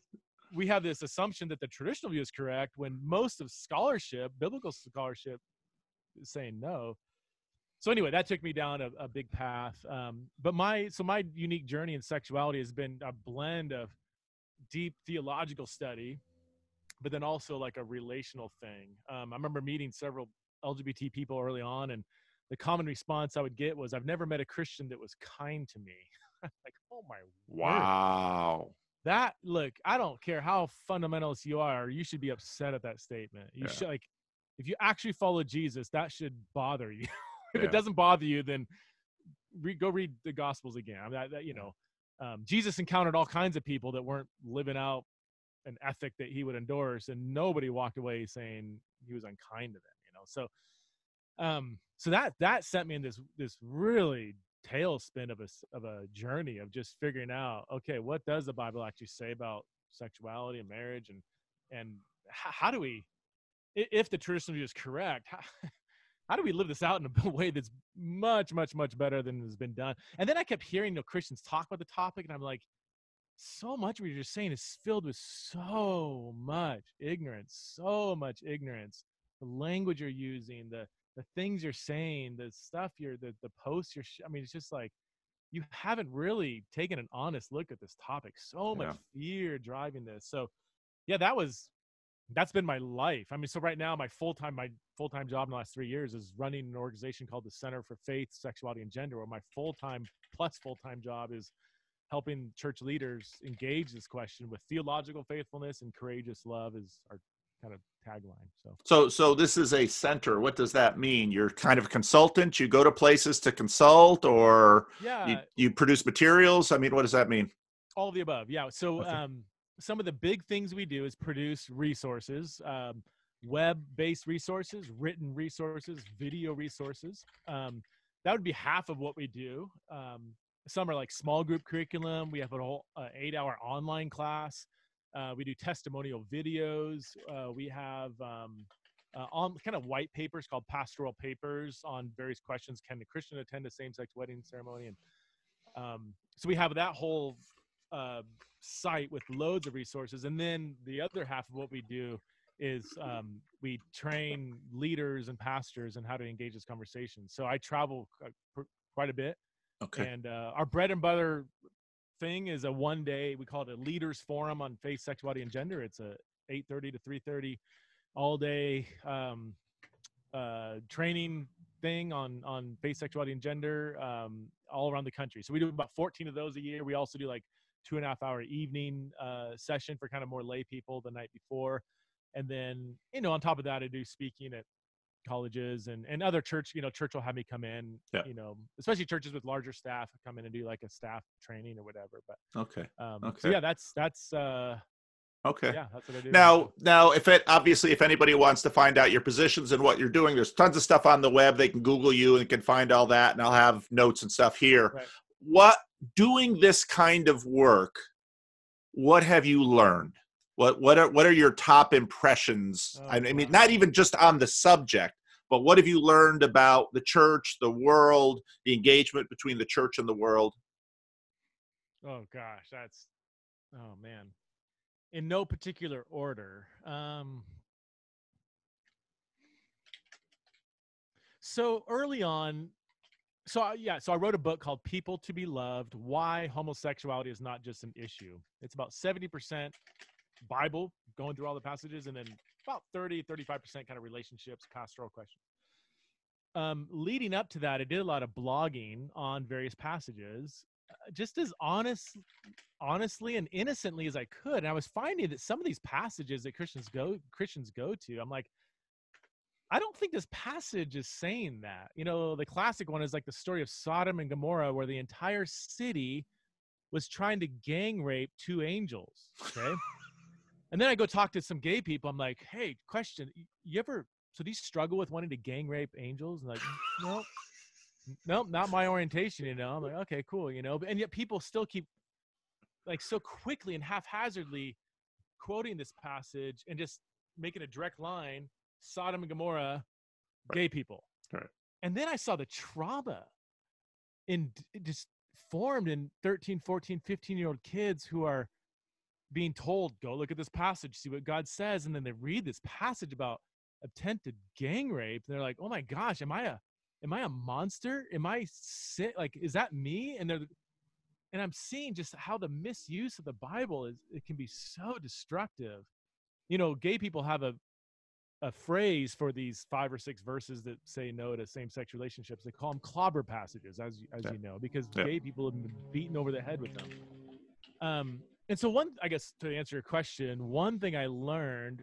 we have this assumption that the traditional view is correct when most of scholarship, biblical scholarship, is saying no. So anyway, that took me down a, a big path. Um, but my so my unique journey in sexuality has been a blend of deep theological study, but then also like a relational thing. Um, I remember meeting several L G B T people early on, and the common response I would get was, "I've never met a Christian that was kind to me." Like, oh my word. Wow. That look, I don't care how fundamentalist you are, you should be upset at that statement. You Yeah. should like, if you actually follow Jesus, that should bother you. If Yeah. it doesn't bother you, then re- go read the Gospels again. I mean, that, that, you know, um, Jesus encountered all kinds of people that weren't living out an ethic that he would endorse, and nobody walked away saying he was unkind to them. You know, so um, so that that sent me in this this really tailspin of a s- of a journey of just figuring out, okay, what does the Bible actually say about sexuality and marriage, and and how, how do we, i- if the traditional view is correct, how, how do we live this out in a way that's much, much, much better than has been done? And then I kept hearing, you know, Christians talk about the topic, and I'm like, so much of what you're saying is filled with so much ignorance, so much ignorance. The language you're using, the the things you're saying, the stuff you're, the the posts you're. Sh- I mean, it's just like you haven't really taken an honest look at this topic. So much Yeah. fear driving this. So, yeah, that was that's been my life. I mean, so right now my full-time, my full-time job in the last three years is running an organization called the Center for Faith, Sexuality, and Gender, where my full-time plus full-time job is helping church leaders engage this question with theological faithfulness and courageous love is our kind of tagline. So, so, so this is a center. What does that mean? You're kind of a consultant. You go to places to consult, or yeah, you, you produce materials. I mean, what does that mean? All of the above. Yeah. So, Okay. um, some of the big things we do is produce resources, um, web-based resources, written resources, video resources. Um, that would be half of what we do. Um, some are like small group curriculum. We have a whole uh, eight-hour online class. Uh, we do testimonial videos. Uh, we have um, uh, on kind of white papers called pastoral papers on various questions. Can the Christian attend a same-sex wedding ceremony? And um, so we have that whole uh, site with loads of resources. And then the other half of what we do is um, we train leaders and pastors in how to engage this conversation. So I travel uh, quite a bit. Okay. And uh, our bread and butter thing is a one day, we call it a leaders forum on faith, sexuality, and gender. It's a eight thirty to three thirty all day um, uh, training thing on, on faith, sexuality, and gender um, all around the country. So we do about fourteen of those a year. We also do like two and a half hour evening uh, session for kind of more lay people the night before. And then, you know, on top of that, I do speaking at colleges and, and other church, you know, church will have me come in, yeah. you know, especially churches with larger staff come in and do like a staff training or whatever. But okay. Um, okay. So yeah, that's, that's, uh, okay. Yeah, that's what I do. Now, now, if it, obviously, if anybody wants to find out your positions and what you're doing, there's tons of stuff on the web. They can Google you and can find all that. And I'll have notes and stuff here. Right. What, doing this kind of work, what have you learned? What what are what are your top impressions? Oh, I mean, wow. not even just on the subject, but what have you learned about the church, the world, the engagement between the church and the world? Oh gosh, that's, oh man, in no particular order. Um, so early on, so I, yeah, so I wrote a book called People to Be Loved: Why Homosexuality is Not Just an Issue. It's about seventy percent Bible, going through all the passages, and then about thirty, thirty-five percent kind of relationships, pastoral questions. Um, leading up to that, I did a lot of blogging on various passages, uh, just as honest, honestly and innocently as I could. And I was finding that some of these passages that Christians go, Christians go to, I'm like, I don't think this passage is saying that. You know, the classic one is like the story of Sodom and Gomorrah, where the entire city was trying to gang rape two angels. Okay. And then I go talk to some gay people. I'm like, hey, question, you ever, so do you struggle with wanting to gang rape angels? And like, no, no, not my orientation, you know? I'm like, okay, cool, you know? And yet people still keep like so quickly and haphazardly quoting this passage and just making a direct line, Sodom and Gomorrah, gay right. people. Right. And then I saw the trauma in just formed in thirteen, fourteen, fifteen year old kids who are being told, go look at this passage, see what God says. And then they read this passage about attempted gang rape. And they're like, oh my gosh, am I a, am I a monster? Am I sick? Like, is that me? And they're, and I'm seeing just how the misuse of the Bible is, it can be so destructive. You know, gay people have a, a phrase for these five or six verses that say no to same-sex relationships. They call them clobber passages, as, as yeah. you know, because yeah. gay people have been beaten over the head with them. Um, And so one, I guess, to answer your question, one thing I learned,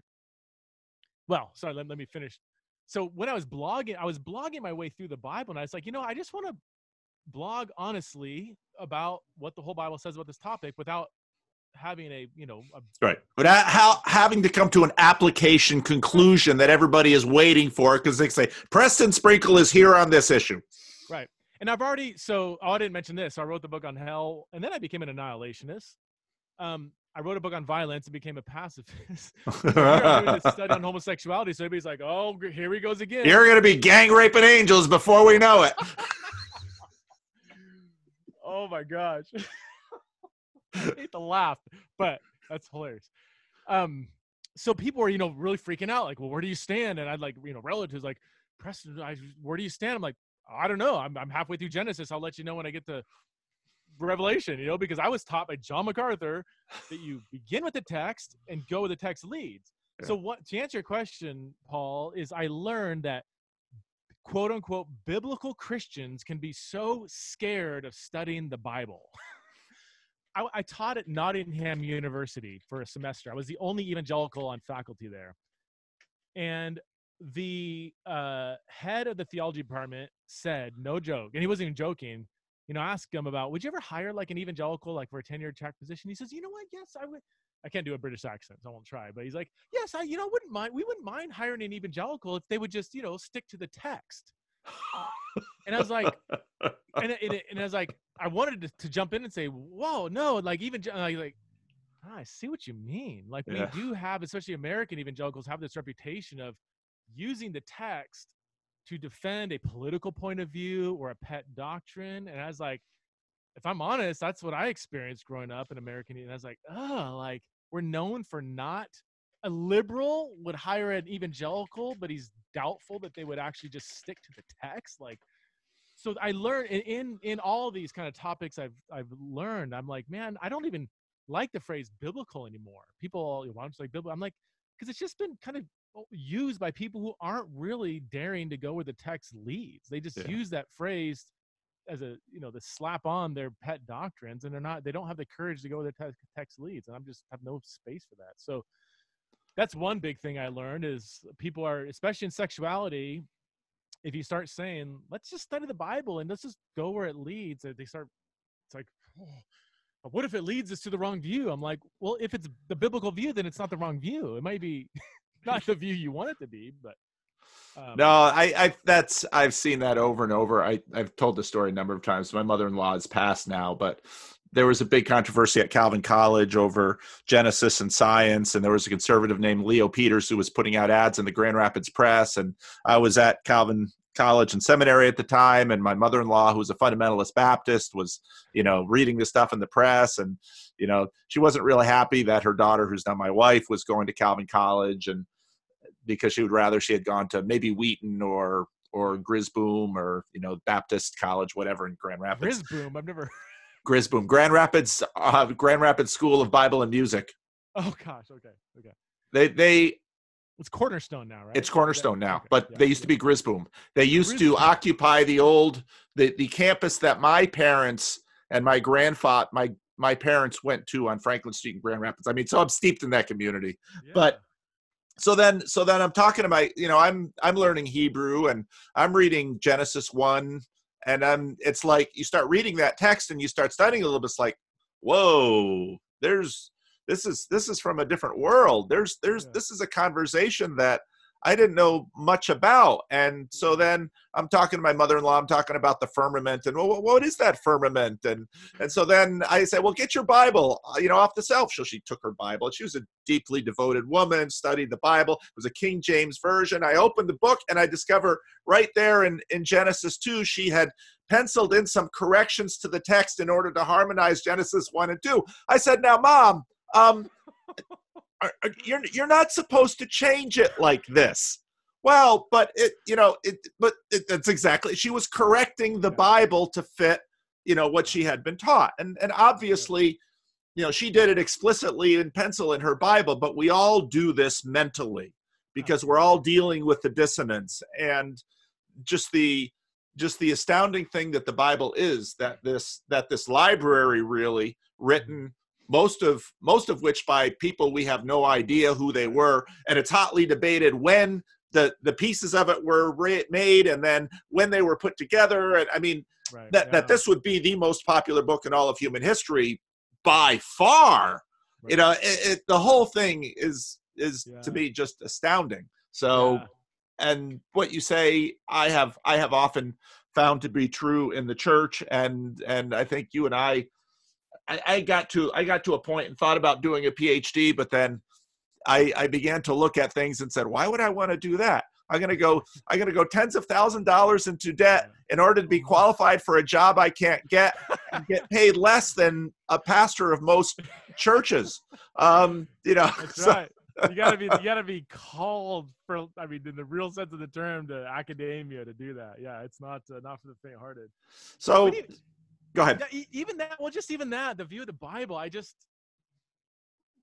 well, sorry, let, let me finish. So when I was blogging, I was blogging my way through the Bible, and I was like, you know, I just want to blog honestly about what the whole Bible says about this topic without having a, you know. A, right. Without how, having to come to an application conclusion that everybody is waiting for, because they say, Preston Sprinkle is here on this issue. Right. And I've already, so oh, I didn't mention this. So I wrote the book on hell, and then I became an annihilationist. Um, I wrote a book on violence and became a pacifist. I'm doing a study on homosexuality, so everybody's like, "Oh, here he goes again." You're going to be gang raping angels before we know it. Oh my gosh! I hate to laugh, but that's hilarious. Um, so people were, you know, really freaking out, like, "Well, where do you stand?" And I'd like, you know, relatives like, "Preston, I, where do you stand?" I'm like, "I don't know. I'm, I'm halfway through Genesis. I'll let you know when I get to Revelation," you know, because I was taught by John MacArthur that you begin with the text and go where the text leads. So what, to answer your question, Paul, is I learned that quote unquote biblical Christians can be so scared of studying the Bible. I, I taught at Nottingham University for a semester. I was the only evangelical on faculty there. And the uh, head of the theology department said, no joke, and he wasn't even joking, you know, ask him about, would you ever hire like an evangelical, like for a tenure track position? He says, you know what? Yes, I would. I can't do a British accent, so I won't try. But he's like, yes, I, you know, wouldn't mind. We wouldn't mind hiring an evangelical if they would just, you know, stick to the text. And I was like, and, and, and I was like, I wanted to, to jump in and say, whoa, no, like even like, like ah, I see what you mean. Like Yeah. we do have, especially American evangelicals, have this reputation of using the text to defend a political point of view or a pet doctrine. And I was like, if I'm honest, that's what I experienced growing up in American. And I was like, oh, like we're known for not, a liberal would hire an evangelical, but he's doubtful that they would actually just stick to the text. Like, so I learned in, in, in all these kind of topics I've, I've learned, I'm like, man, I don't even like the phrase biblical anymore. People, you know, I'm just like biblical. I'm like, because it's just been kind of used by people who aren't really daring to go where the text leads. They just Yeah. use that phrase as a, you know, to slap on their pet doctrines, and they're not, they don't have the courage to go where the te- text leads. And I'm just have no space for that. So that's one big thing I learned is people are, especially in sexuality, if you start saying, let's just study the Bible and let's just go where it leads, they start, it's like, oh, what if it leads us to the wrong view? I'm like, well, if it's the biblical view, then it's not the wrong view. It might be not the view you want it to be, but. Um, No, I, I, that's, I've seen that over and over. I, I've told the story a number of times. My mother-in-law is passed now, but there was a big controversy at Calvin College over Genesis and science. And there was a conservative named Leo Peters who was putting out ads in the Grand Rapids Press. And I was at Calvin College and seminary at the time. And my mother-in-law, who was a fundamentalist Baptist, was, you know, reading the stuff in the press. And, you know, she wasn't really happy that her daughter, who's now my wife, was going to Calvin College, and because she would rather she had gone to maybe Wheaton or or Grisboom or, you know, Baptist College, whatever in Grand Rapids. Grisboom, I've never. Grisboom, Grand Rapids, uh, Grand Rapids School of Bible and Music. Oh gosh, okay, okay. They they. It's Cornerstone now, right? It's Cornerstone now, okay. but yeah, they used yeah. to be Grisboom. They used Grisboom. to occupy the old the the campus that my parents and my grandfather my my parents went to on Franklin Street in Grand Rapids. I mean, so I'm steeped in that community, Yeah. but. So then, so then I'm talking to my, you know, I'm, I'm learning Hebrew and I'm reading Genesis one, and I'm, it's like, you start reading that text and you start studying a little bit. It's like, whoa, there's, this is, this is from a different world. There's, there's, Yeah. this is a conversation that I didn't know much about. And so then I'm talking to my mother-in-law, I'm talking about the firmament and, well, what is that firmament? And, and so then I said, well, get your Bible, you know, off the shelf. So she took her Bible. She was a deeply devoted woman, studied the Bible. It was a King James version. I opened the book and I discover right there in, in Genesis two, she had penciled in some corrections to the text in order to harmonize Genesis one and two. I said, now, Mom, um, You're you're not supposed to change it like this. Well, but it, you know, it, but it, that's exactly, she was correcting the Bible to fit, you know, what she had been taught. And, and obviously, you know, she did it explicitly in pencil in her Bible, but we all do this mentally because we're all dealing with the dissonance and just the, just the astounding thing that the Bible is, that this, that this library really written, most of most of which by people we have no idea who they were, and it's hotly debated when the the pieces of it were re- made and then when they were put together. And I mean, right, that yeah. that this would be the most popular book in all of human history by far. Right. You know, it, it, the whole thing is is Yeah. to me just astounding. So, Yeah. and what you say, I have I have often found to be true in the church, and and I think you and I. I, I got to I got to a point and thought about doing a PhD, but then I, I began to look at things and said, why would I want to do that? I'm gonna go I'm gonna go tens of thousands of dollars into debt in order to be qualified for a job I can't get and get paid less than a pastor of most churches. Um, you know, That's so, right. You gotta be, you gotta be called for. I mean, in the real sense of the term, to academia to do that. Yeah, it's not uh, not for the faint-hearted. So But e- go ahead. yeah, e- even that. Well, just even that, the view of the Bible. I just,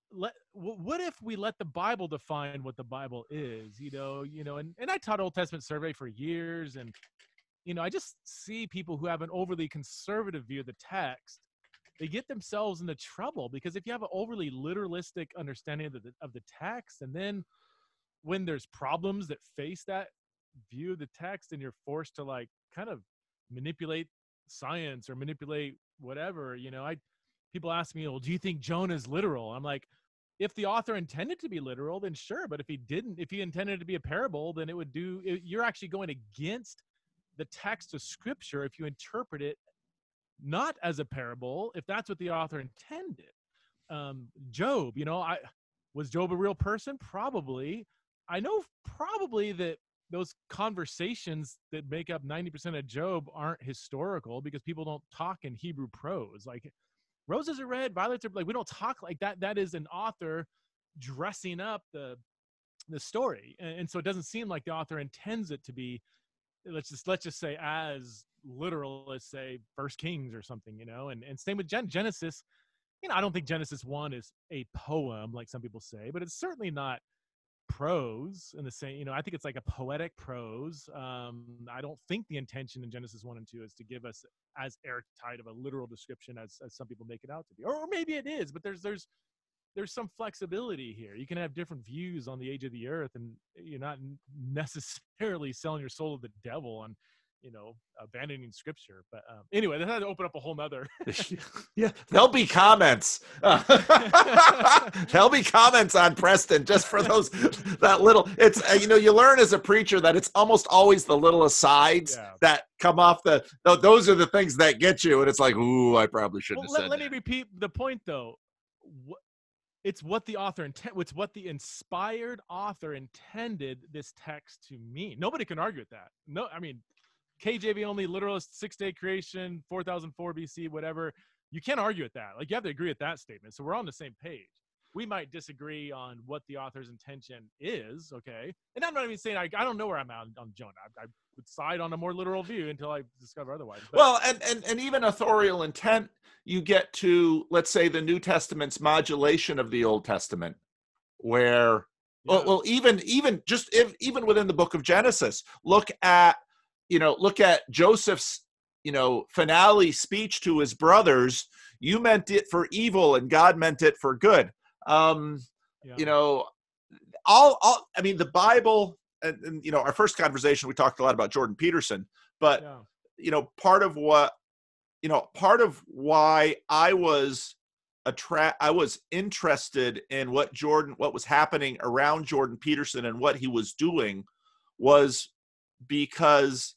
let wh- what if we let the Bible define what the Bible is? You know, you know, and, and I taught Old Testament survey for years, and you know, I just see people who have an overly conservative view of the text. They get themselves into trouble because if you have an overly literalistic understanding of the of the text, and then when there's problems that face that view of the text, and you're forced to like kind of manipulate science or manipulate whatever, you know, I people ask me, well, do you think Jonah is literal? I'm like, if the author intended to be literal, then sure. But if he didn't, if he intended to be a parable, then it would do, it, you're actually going against the text of scripture if you interpret it not as a parable, if that's what the author intended. Um, Job, you know, I was Job a real person? Probably. I know probably that those conversations that make up ninety percent of Job aren't historical because people don't talk in Hebrew prose. Like roses are red, violets are like, we don't talk like that. That is an author dressing up the the story. And, and so it doesn't seem like the author intends it to be, let's just let's just say as literal as say First Kings or something, you know. And and same with Gen- Genesis. You know, I don't think Genesis one is a poem like some people say, but it's certainly not prose in the same, you know, I think it's like a poetic prose. Um, I don't think the intention in Genesis one and two is to give us as airtight of a literal description as, as some people make it out to be, or, or maybe it is, but there's there's there's some flexibility here. You can have different views on the age of the earth, and you're not necessarily selling your soul to the devil on, you know, abandoning scripture. But um, anyway, that had to open up a whole nother. Yeah, there'll be comments. There'll be comments on Preston just for those, that little, it's, uh, you know, you learn as a preacher that it's almost always the little asides Yeah. that come off the, those are the things that get you. And it's like, ooh, I probably shouldn't Well, have let, said let that. me repeat the point though. It's what the author intent. It's what the inspired author intended this text to mean. Nobody can argue with that. No, I mean, K J V only, literalist, six day creation, four thousand four B C, whatever. You can't argue with that. Like you have to agree with that statement. So we're on the same page. We might disagree on what the author's intention is, okay? And I'm not even saying I, I don't know where I'm at on Jonah. I, I would side on a more literal view until I discover otherwise. But, well, and, and and even authorial intent, you get to, let's say, the New Testament's modulation of the Old Testament, where, yeah. well, well, even even just if, even within the book of Genesis, look at, you know, look at Joseph's, you know, finale speech to his brothers. You meant it for evil, and God meant it for good. Um, yeah. You know, all, all, I mean, the Bible, and, and, you know, our first conversation, we talked a lot about Jordan Peterson, but, yeah. you know, part of what, you know, part of why I was attract, I was interested in what Jordan, what was happening around Jordan Peterson and what he was doing was because,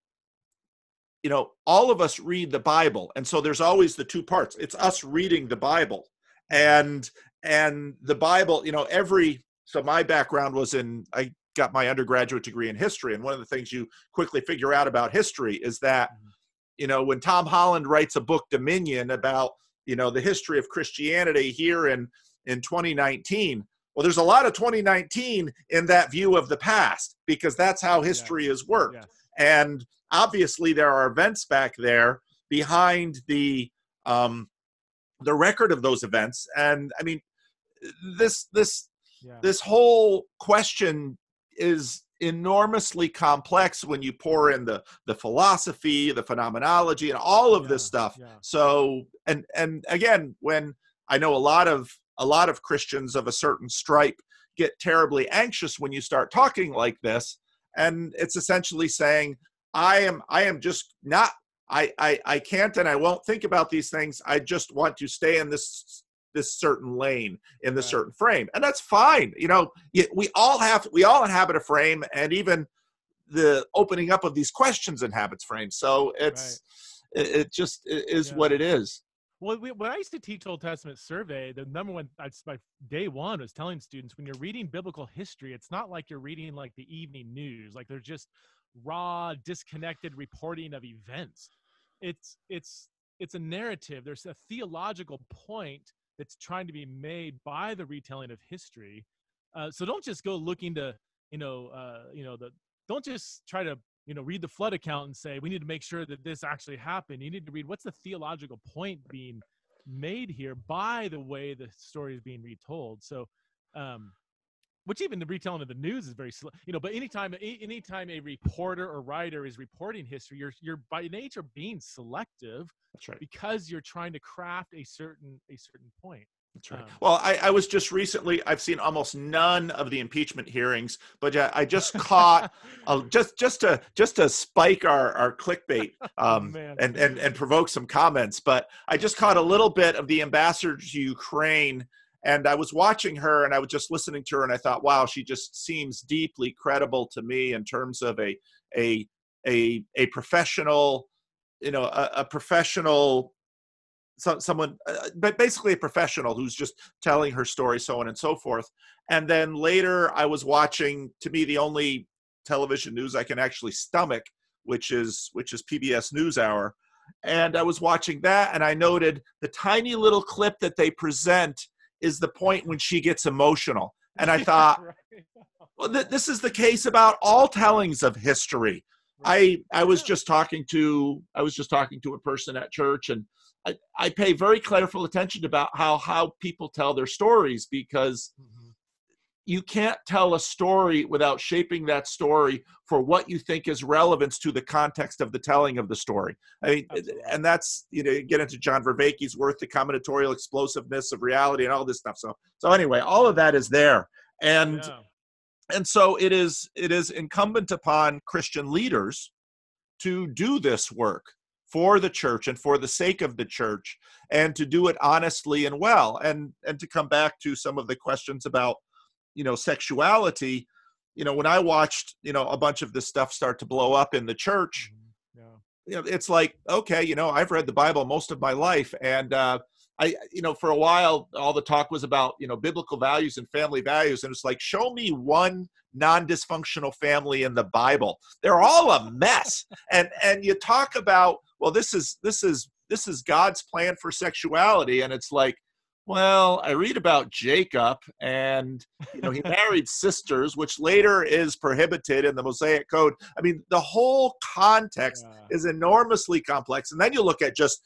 you know, all of us read the Bible. And so there's always the two parts. It's us reading the Bible, and, and the Bible, you know, every, so my background was in, I got my undergraduate degree in history. And one of the things you quickly figure out about history is that, you know, when Tom Holland writes a book, Dominion, about, you know, the history of Christianity here in, in twenty nineteen, well, there's a lot of twenty nineteen in that view of the past, because that's how history yes. has worked. Yes. And obviously there are events back there behind the, um, the record of those events. And I mean, this, this, yeah. this whole question is enormously complex when you pour in the the philosophy, the phenomenology, and all of yeah. this stuff. Yeah. So, and and again, when I know a lot of a lot of Christians of a certain stripe get terribly anxious when you start talking like this, and it's essentially saying, I am I am just not I I I can't and I won't think about these things. I just want to stay in this this certain lane, in this right. certain frame. And that's fine. You know, we all have, we all inhabit a frame, and even the opening up of these questions inhabits frames. So it's, right. it, it just is yeah. what it is. Well, we, when I used to teach Old Testament survey, the number one, I, my day one was telling students, when you're reading biblical history, it's not like you're reading like the evening news, like they're just raw, disconnected reporting of events. It's, it's, it's a narrative. There's a theological point that's trying to be made by the retelling of history. Uh, so don't just go looking to, you know, uh, you know, the, don't just try to, you know, read the flood account and say, we need to make sure that this actually happened. You need to read, what's the theological point being made here by the way the story is being retold. So, um, which even the retelling of the news is very, you know, but anytime, anytime a reporter or writer is reporting history, you're, you're by nature being selective. That's right. Because you're trying to craft a certain, a certain point. That's right. Um, well, I, I was just recently, I've seen almost none of the impeachment hearings, but I, I just caught uh, just, just to, just to spike our, our clickbait um, oh, and, and, and provoke some comments. But I just caught a little bit of the ambassador to Ukraine, and I was watching her and I was just listening to her, and I thought, wow, she just seems deeply credible to me in terms of a, a, a, a professional, you know, a, a professional, so, someone, uh, but basically a professional who's just telling her story, so on and so forth. And then later I was watching, to me, the only television news I can actually stomach, which is, which is P B S NewsHour. And I was watching that, and I noted the tiny little clip that they present is the point when she gets emotional. And I thought, well, th- this is the case about all tellings of history. I, I was just talking to, I was just talking to a person at church, and I, I pay very careful attention about how, how people tell their stories, because mm-hmm. you can't tell a story without shaping that story for what you think is relevance to the context of the telling of the story. I mean, Absolutely. And that's, you know, you get into John Vervaeke's work, the combinatorial explosiveness of reality and all this stuff. So, so anyway, all of that is there. And, yeah. and so it is, it is incumbent upon Christian leaders to do this work for the church and for the sake of the church, and to do it honestly and well. And, and to come back to some of the questions about, you know, sexuality, you know, when I watched, you know, a bunch of this stuff start to blow up in the church, yeah. you know, it's like, okay, you know, I've read the Bible most of my life. And, uh, I, you know, for a while, all the talk was about, you know, biblical values and family values. And it's like, show me one non-dysfunctional family in the Bible. They're all a mess. And, and you talk about, well, this is, this is, this is God's plan for sexuality. And it's like, well, I read about Jacob, and, you know, he married sisters, which later is prohibited in the Mosaic Code. I mean, the whole context yeah. is enormously complex. And then you look at just,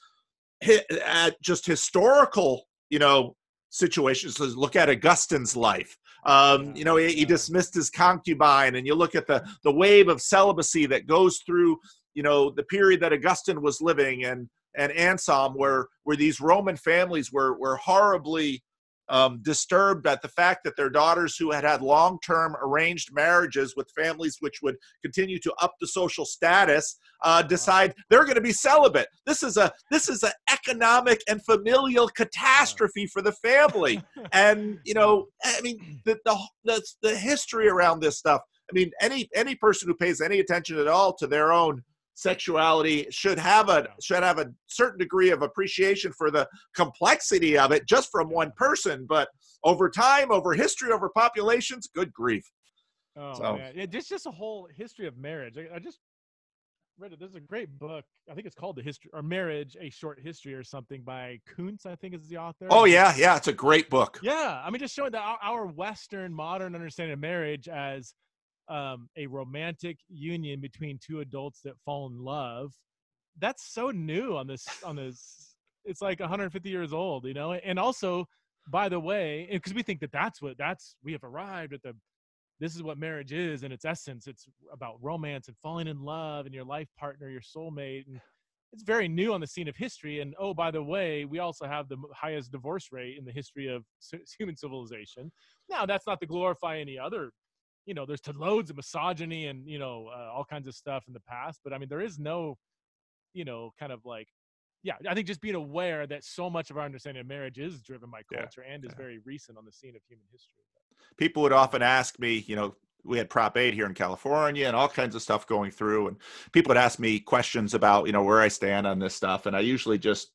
at just historical, you know, situations. So look at Augustine's life. Um, yeah, you know, he, yeah. he dismissed his concubine, and you look at the the wave of celibacy that goes through, you know, the period that Augustine was living, and and Anselm, where where these Roman families were were horribly um, disturbed at the fact that their daughters, who had had long-term arranged marriages with families which would continue to up the social status, uh, decide they're going to be celibate. This is a this is an economic and familial catastrophe for the family. And, you know, I mean, the the the, the history around this stuff. I mean, any any person who pays any attention at all to their own sexuality should have a should have a certain degree of appreciation for the complexity of it, just from one person. But over time, over history, over populations, good grief. Oh so. man, yeah, just just a whole history of marriage. I, I just read it. There's a great book. I think it's called The History or Marriage: A Short History or something by Kuntz, I think is the author. Oh yeah, yeah, it's a great book. Yeah, I mean, just showing that our, our Western modern understanding of marriage as um, a romantic union between two adults that fall in love. That's so new on this, on this, it's like one hundred fifty years old, you know? And also, by the way, because we think that that's what, that's, we have arrived at the, this is what marriage is in its essence. It's about romance and falling in love and your life partner, your soulmate. And it's very new on the scene of history. And oh, by the way, we also have the highest divorce rate in the history of human civilization. Now, that's not to glorify any other, you know, there's to loads of misogyny and, you know, uh, all kinds of stuff in the past. But I mean, there is no, you know, kind of like, yeah, I think just being aware that so much of our understanding of marriage is driven by culture yeah, and is yeah. very recent on the scene of human history. People would often ask me, you know, we had Prop eight here in California and all kinds of stuff going through. And people would ask me questions about, you know, where I stand on this stuff. And I usually just,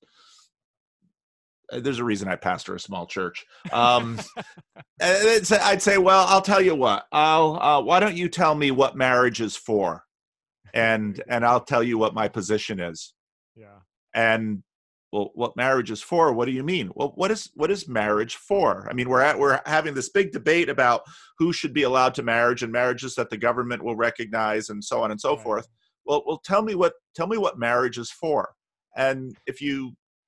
there's a reason I pastor a small church. Um, it's, I'd say, well, I'll tell you what, I'll, uh, why don't you tell me what marriage is for? And, and I'll tell you what my position is. Yeah. And well, what marriage is for? What do you mean? Well, what is, what is marriage for? I mean, we're at, we're having this big debate about who should be allowed to marriage and marriages that the government will recognize and so on and so right. forth. Well, well, tell me what, tell me what marriage is for. And if you,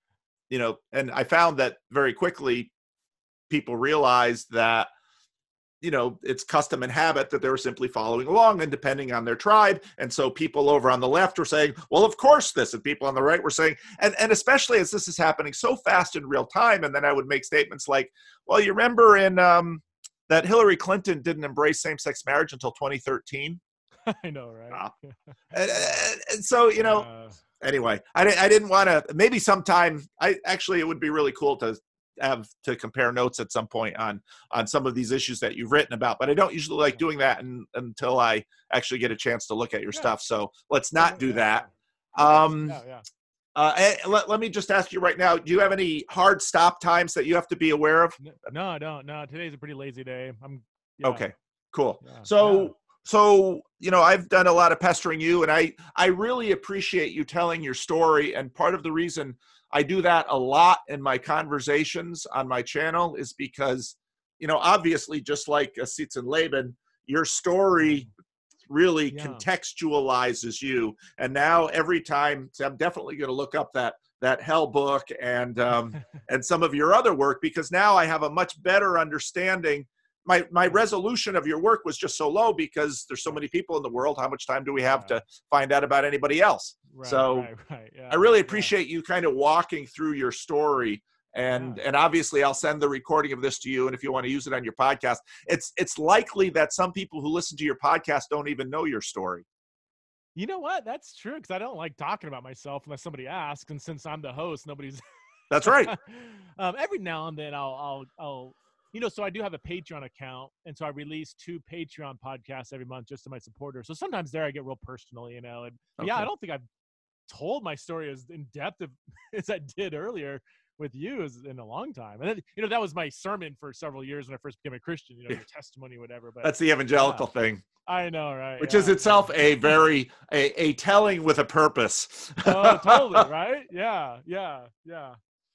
you know, and I found that very quickly people realized that, you know, it's custom and habit that they were simply following along and depending on their tribe. And so people over on the left were saying, well, of course this, and people on the right were saying, and, and especially as this is happening so fast in real time. And then I would make statements like, well, you remember in um, that Hillary Clinton didn't embrace same-sex marriage until twenty thirteen. I know, right? Uh, and, and so, you know, Uh, anyway, I, I didn't want to, maybe sometime, I actually, it would be really cool to have to compare notes at some point on on some of these issues that you've written about, but I don't usually like doing that in, until I actually get a chance to look at your Yeah. stuff. So let's not do yeah, that. yeah. Um, Yeah, yeah. uh, and let, let me just ask you right now, do you have any hard stop times that you have to be aware of? No, I don't. No, today's a pretty lazy day. I'm yeah. Okay, cool. Yeah. So, Yeah. so, you know, I've done a lot of pestering you, and I, I really appreciate you telling your story. And part of the reason I do that a lot in my conversations on my channel is because, you know, obviously, just like a Sitz and Laban, your story really Yeah. contextualizes you. And now every time, so I'm definitely going to look up that that Hell book and um, and some of your other work, because now I have a much better understanding. My my resolution of your work was just so low because there's so many people in the world. How much time do we have Yeah. to find out about anybody else? Right, so right, right. Yeah. I really yeah. appreciate you kind of walking through your story. And Yeah. and obviously I'll send the recording of this to you. And if you want to use it on your podcast, it's it's likely that some people who listen to your podcast don't even know your story. You know what? That's true, because I don't like talking about myself unless somebody asks. And since I'm the host, nobody's. That's right. um, every now and then I'll, I'll, I'll, you know, so I do have a Patreon account, and so I release two Patreon podcasts every month just to my supporters. So sometimes there I get real personal, you know. And yeah, Okay. I don't think I've told my story as in depth of, as I did earlier with you is in a long time. And then, you know, that was my sermon for several years when I first became a Christian. You know, Yeah. your testimony, whatever. But That's the evangelical yeah. thing. I know, right? Which yeah. is itself a very a, a telling with a purpose. Oh, totally, right? Yeah, yeah, yeah.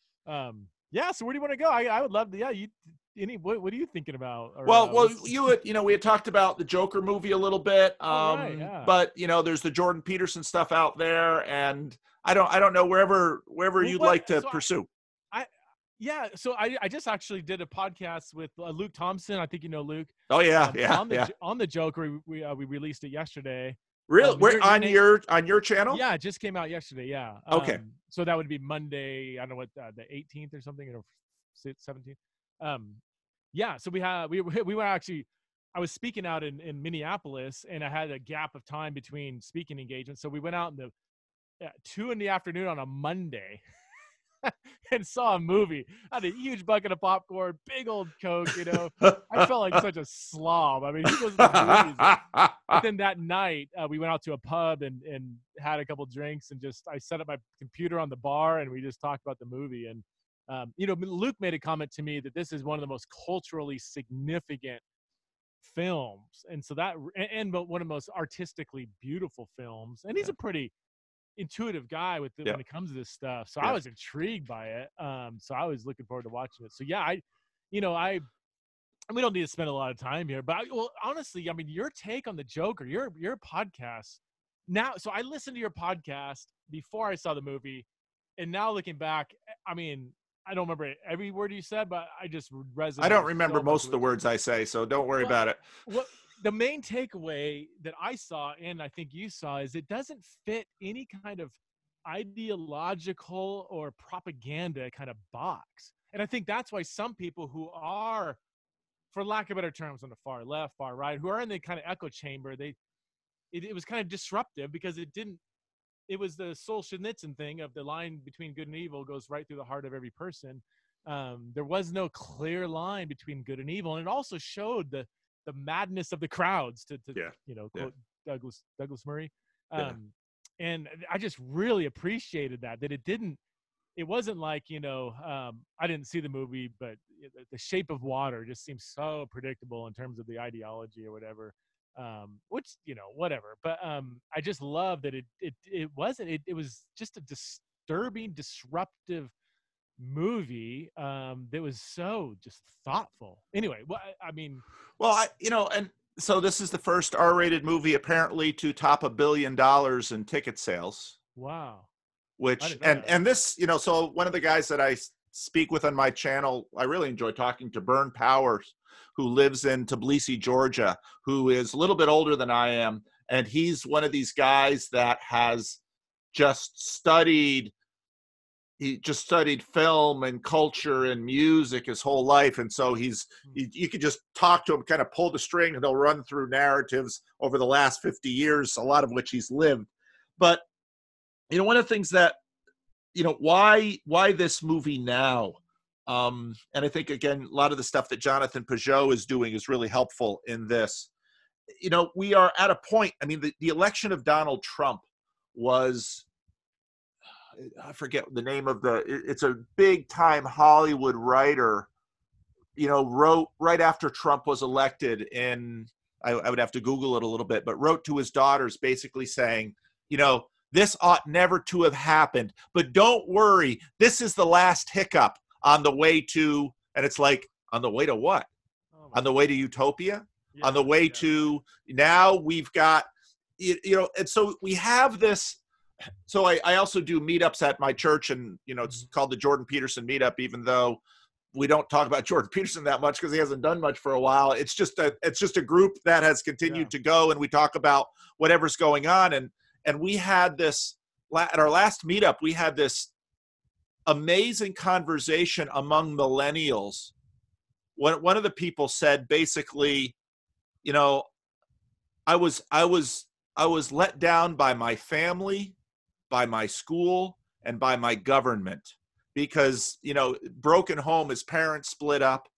Um, yeah. So where do you want to go? I, I would love to. Yeah, you. Any? What, what are you thinking about? Or, Well, uh, well, what's- you had, you know, we had talked about the Joker movie a little bit, um, Oh, right, yeah. but you know, there's the Jordan Peterson stuff out there, and I don't, I don't know wherever, wherever Well, you'd what- like to so I- pursue. yeah. So I, I just actually did a podcast with uh, Luke Thompson. I think you know Luke. Oh yeah, um, yeah, on the yeah. J- on the Joker. We we, uh, we released it yesterday. Really, um, we're your- your on name- your on your channel. Yeah, it just came out yesterday. Yeah. Okay. Um, so that would be Monday. I don't know what uh, the eighteenth or something, or seventeenth. Um, yeah. So we had we we were actually. I was speaking out in, in Minneapolis, and I had a gap of time between speaking engagements. So we went out in the uh, two in the afternoon on a Monday and saw a movie. I had a huge bucket of popcorn, big old Coke. You know, I felt like such a slob. I mean, he goes to the movies. But then that night, uh, we went out to a pub and, and had a couple drinks, and just I set up my computer on the bar, and we just talked about the movie. And um, you know, Luke made a comment to me that this is one of the most culturally significant films, and so that and, and one of the most artistically beautiful films. And he's Yeah. a pretty intuitive guy with the, Yeah. when it comes to this stuff. So Yeah. I was intrigued by it. Um, so I was looking forward to watching it. So yeah, I, you know, I. We don't need to spend a lot of time here, but I, well, honestly, I mean, your take on the Joker, your your podcast now. So I listened to your podcast before I saw the movie, and now looking back, I mean, I don't remember every word you said, but I just resonated. I don't remember so most much of the with- words I say, so don't worry Well, about it. What the main takeaway that I saw, and I think you saw, is it doesn't fit any kind of ideological or propaganda kind of box. And I think that's why some people who are, for lack of better terms, on the far left, far right, who are in the kind of echo chamber, they it, it was kind of disruptive because it didn't. It was the Solzhenitsyn thing of the line between good and evil goes right through the heart of every person. Um, there was no clear line between good and evil, and it also showed the the madness of the crowds. To, to Yeah. you know, Yeah. quote Douglas Douglas Murray. Um, Yeah. And I just really appreciated that. That it didn't. It wasn't like, you know, um, I didn't see the movie, but The Shape of Water just seems so predictable in terms of the ideology or whatever. Um, which, you know, whatever. But um, I just love that it it it wasn't. It, it was just a disturbing, disruptive movie um, that was so just thoughtful. Anyway, well, I, I mean, Well, I, you know, and so this is the first R-rated movie apparently to top a billion dollars in ticket sales. wow. which, didn't know and, that. and this, you know, so one of the guys that I s- speak with on my channel, I really enjoy talking to Bern Powers, who lives in Tbilisi, Georgia, who is a little bit older than I am. And he's one of these guys that has just studied, he just studied film and culture and music his whole life. And so he's, you, you could just talk to him, kind of pull the string, and he'll run through narratives over the last fifty years, a lot of which he's lived. But, you know, one of the things that, you know, why, why this movie now? Um, and I think, again, a lot of the stuff that Jonathan Peugeot is doing is really helpful in this. You know, we are at a point, I mean, the, the election of Donald Trump was, I forget the name of the, it's a big time Hollywood writer, you know, wrote right after Trump was elected in, I, I would have to Google it a little bit, but wrote to his daughters basically saying, you know, this ought never to have happened, but don't worry, this is the last hiccup on the way to, and it's like, on the way to what? Oh On the way to utopia? yeah, On the way yeah. to, now we've got, you, you know, and so we have this, so I, I also do meetups at my church, and, you know, it's Mhm. called the Jordan Peterson meetup, even though we don't talk about Jordan Peterson that much because he hasn't done much for a while. It's just a, it's just a group that has continued Yeah. to go, and we talk about whatever's going on. And, and we had this, at our last meetup, we had this amazing conversation among millennials. One, one of the people said basically, you know, I was, I was, I was let down by my family, by my school, and by my government, because, you know, broken home, his parents split up,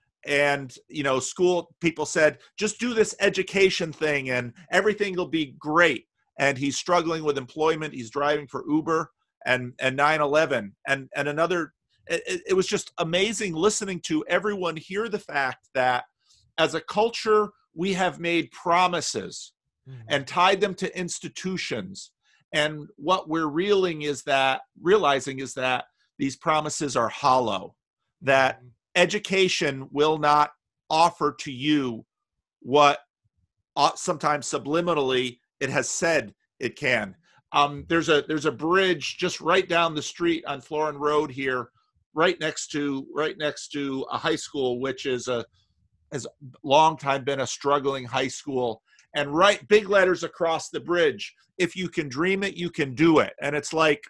and, you know, school people said, just do this education thing and everything will be great. And he's struggling with employment. He's driving for Uber, and, and nine eleven and, and another, it, it was just amazing listening to everyone hear the fact that as a culture, we have made promises Mhm. and tied them to institutions. And what we're reeling is that, realizing is that these promises are hollow, that Mhm. education will not offer to you what uh, sometimes subliminally it has said it can. Um, there's a there's a bridge just right down the street on Florin Road here, right next to right next to a high school, which is a has long time been a struggling high school. And right, big letters across the bridge, if you can dream it, you can do it. And it's like,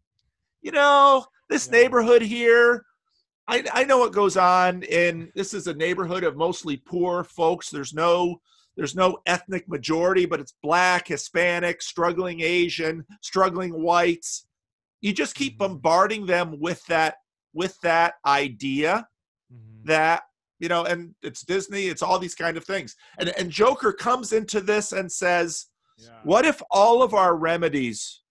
you know, this Yeah. neighborhood here, I, I know what goes on. And this is a neighborhood of mostly poor folks. There's no there's no ethnic majority, but it's Black, Hispanic, struggling Asian, struggling whites. You just keep Mhm. bombarding them with that with that idea Mhm. that, you know, and it's Disney, it's all these kind of things. And, and Joker comes into this and says, Yeah. what if all of our remedies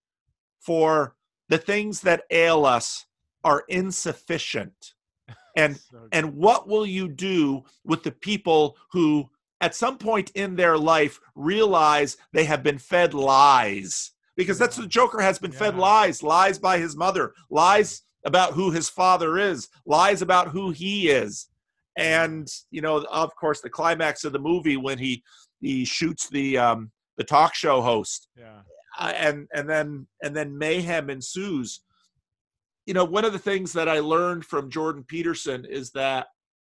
for the things that ail us are insufficient? And, So good. and what will you do with the people who at some point in their life realize they have been fed lies? Because that's Yeah. what Joker has been fed, Yeah. lies, lies by his mother, lies about who his father is, lies about who he is. And, you know, of course, the climax of the movie when he he shoots the um, the talk show host, Yeah. uh, and and then and then mayhem ensues. You know, one of the things that I learned from Jordan Peterson is that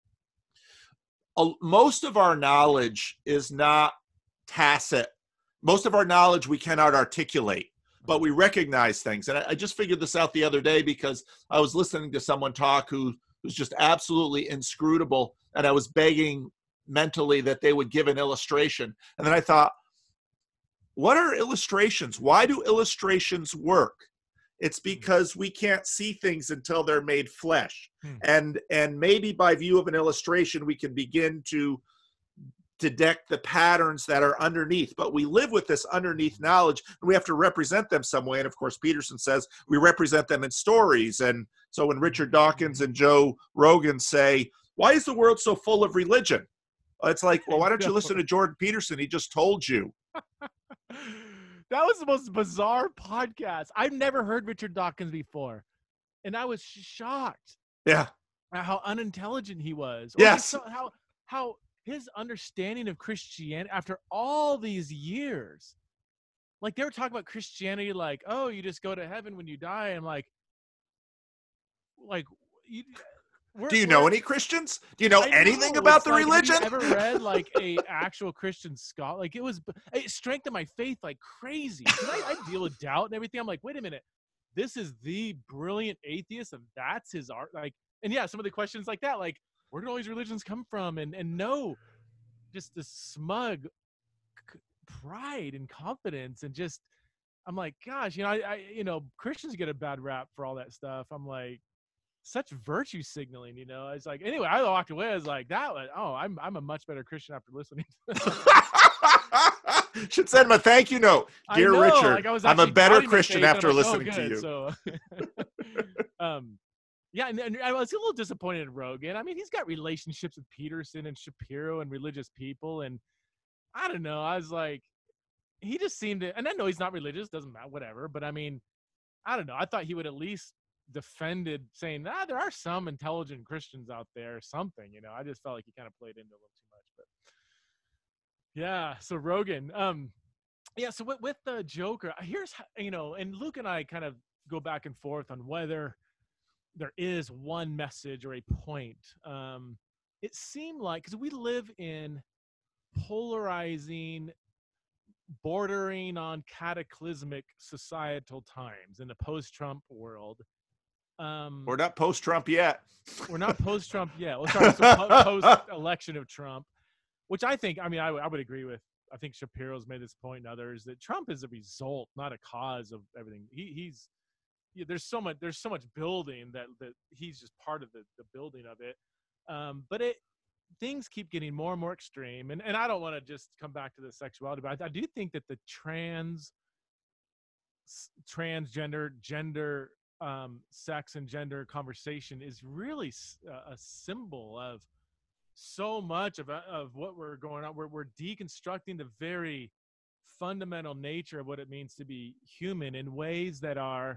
uh, most of our knowledge is not tacit. Most of our knowledge we cannot articulate, but we recognize things. And I, I just figured this out the other day because I was listening to someone talk who was just absolutely inscrutable, and I was begging mentally that they would give an illustration. And then I thought, what are illustrations? Why do illustrations work? It's because we can't see things until they're made flesh. Hmm. And and maybe by view of an illustration, we can begin to detect the patterns that are underneath. But we live with this underneath knowledge, and we have to represent them some way. And of course, Peterson says we represent them in stories. And so when Richard Dawkins and Joe Rogan say, why is the world so full of religion? It's like, well, why don't you listen to Jordan Peterson? He just told you. That was the most bizarre podcast. I've never heard Richard Dawkins before, and I was shocked Yeah. at how unintelligent he was. Or Yes. just how how his understanding of Christianity after all these years, like they were talking about Christianity, like, oh, you just go to heaven when you die. And like, like, you, we're, Do you we're, know any Christians? Do you know I anything know. about It's the like, religion? have you ever read like a actual Christian scholar? Like it was, it strengthened my faith like crazy. Because I, I deal with doubt and everything. I'm like, wait a minute, this is the brilliant atheist, and that's his art. Like, and yeah, some of the questions like that, like, where did all these religions come from? And and no, just this smug c- pride and confidence, and just, I'm like, gosh, you know, I, I you know, Christians get a bad rap for all that stuff. I'm like, such virtue signaling, you know. It's like, anyway, I walked away. I was like, that was, oh, I'm I'm a much better Christian after listening. Should send him a thank you note. Dear I know, Richard, like I was I'm a actually better doubting my Christian faith, and after I'm like, oh, listening to good. you. So, um, yeah, and, and I was a little disappointed in Rogan. I mean, he's got relationships with Peterson and Shapiro and religious people, and I don't know. I was like, he just seemed to, and I know he's not religious, doesn't matter, whatever. But I mean, I don't know. I thought he would at least defended saying, ah, there are some intelligent Christians out there, or something, you know. I just felt like he kind of played into a little too much, but yeah. So Rogan, um, yeah. So with, with the Joker, here's how, you know, and Luke and I kind of go back and forth on whether there is one message or a point. Um, it seemed like, because we live in polarizing, bordering on cataclysmic societal times in the post-Trump world. Um, We're not post-Trump yet. We're not post-Trump yet. Well, sorry, so po- post-election of Trump, which I think, I mean, I, w- I would agree with. I think Shapiro's made this point and others, that Trump is a result, not a cause of everything. He, he's yeah, there's so much there's so much building that that he's just part of the the building of it. Um, but it things keep getting more and more extreme, and and I don't want to just come back to the sexuality, but I, I do think that the trans transgender gender um, sex and gender conversation is really a symbol of so much of, of what we're going on. We're, we're deconstructing the very fundamental nature of what it means to be human in ways that are,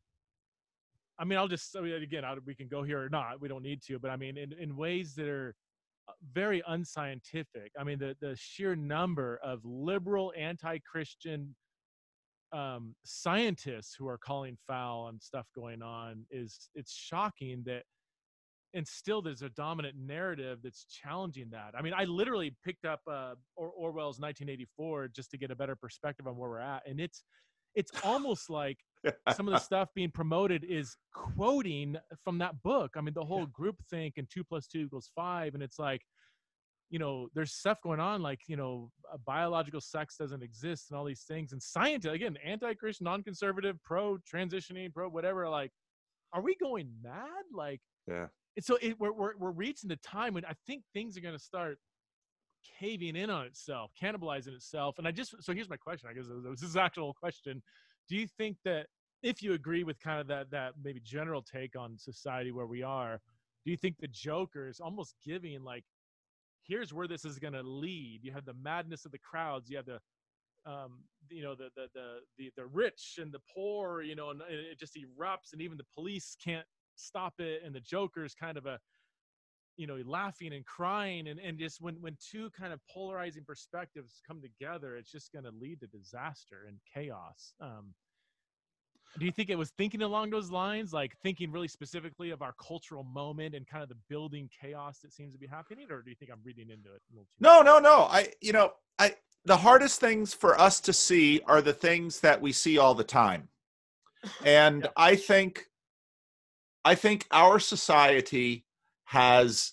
I mean, I'll just, I mean, again, I, we can go here or not, we don't need to, but I mean, in, in ways that are very unscientific. I mean, the, the sheer number of liberal, anti-Christian um, scientists who are calling foul on stuff going on is, it's shocking that, and still there's a dominant narrative that's challenging that. I mean, I literally picked up uh, or- Orwell's nineteen eighty-four just to get a better perspective on where we're at. And it's, it's almost like some of the stuff being promoted is quoting from that book. I mean, the whole group think and two plus two equals five. And it's like, you know, there's stuff going on like, you know, biological sex doesn't exist and all these things. And science, again, anti-Christian, non-conservative, pro-transitioning, pro whatever, like, are we going mad? Like, yeah. And so it, we're, we're, we're reaching the time when I think things are going to start caving in on itself, cannibalizing itself. And I just, so here's my question, I guess this is an actual question. Do you think that if you agree with kind of that, that maybe general take on society where we are, do you think the Joker is almost giving like, here's where this is going to lead? You have the madness of the crowds. You have the, um, you know, the, the, the, the, the rich and the poor, you know, and it just erupts and even the police can't stop it. And the Joker's kind of a, you know, laughing and crying. And, and just when, when two kind of polarizing perspectives come together, it's just going to lead to disaster and chaos. Um, do you think it was thinking along those lines, like thinking really specifically of our cultural moment and kind of the building chaos that seems to be happening? Or do you think I'm reading into it a little too No, much? no, no. I, you know, I, the hardest things for us to see are the things that we see all the time. And Yeah. I think, I think our society has,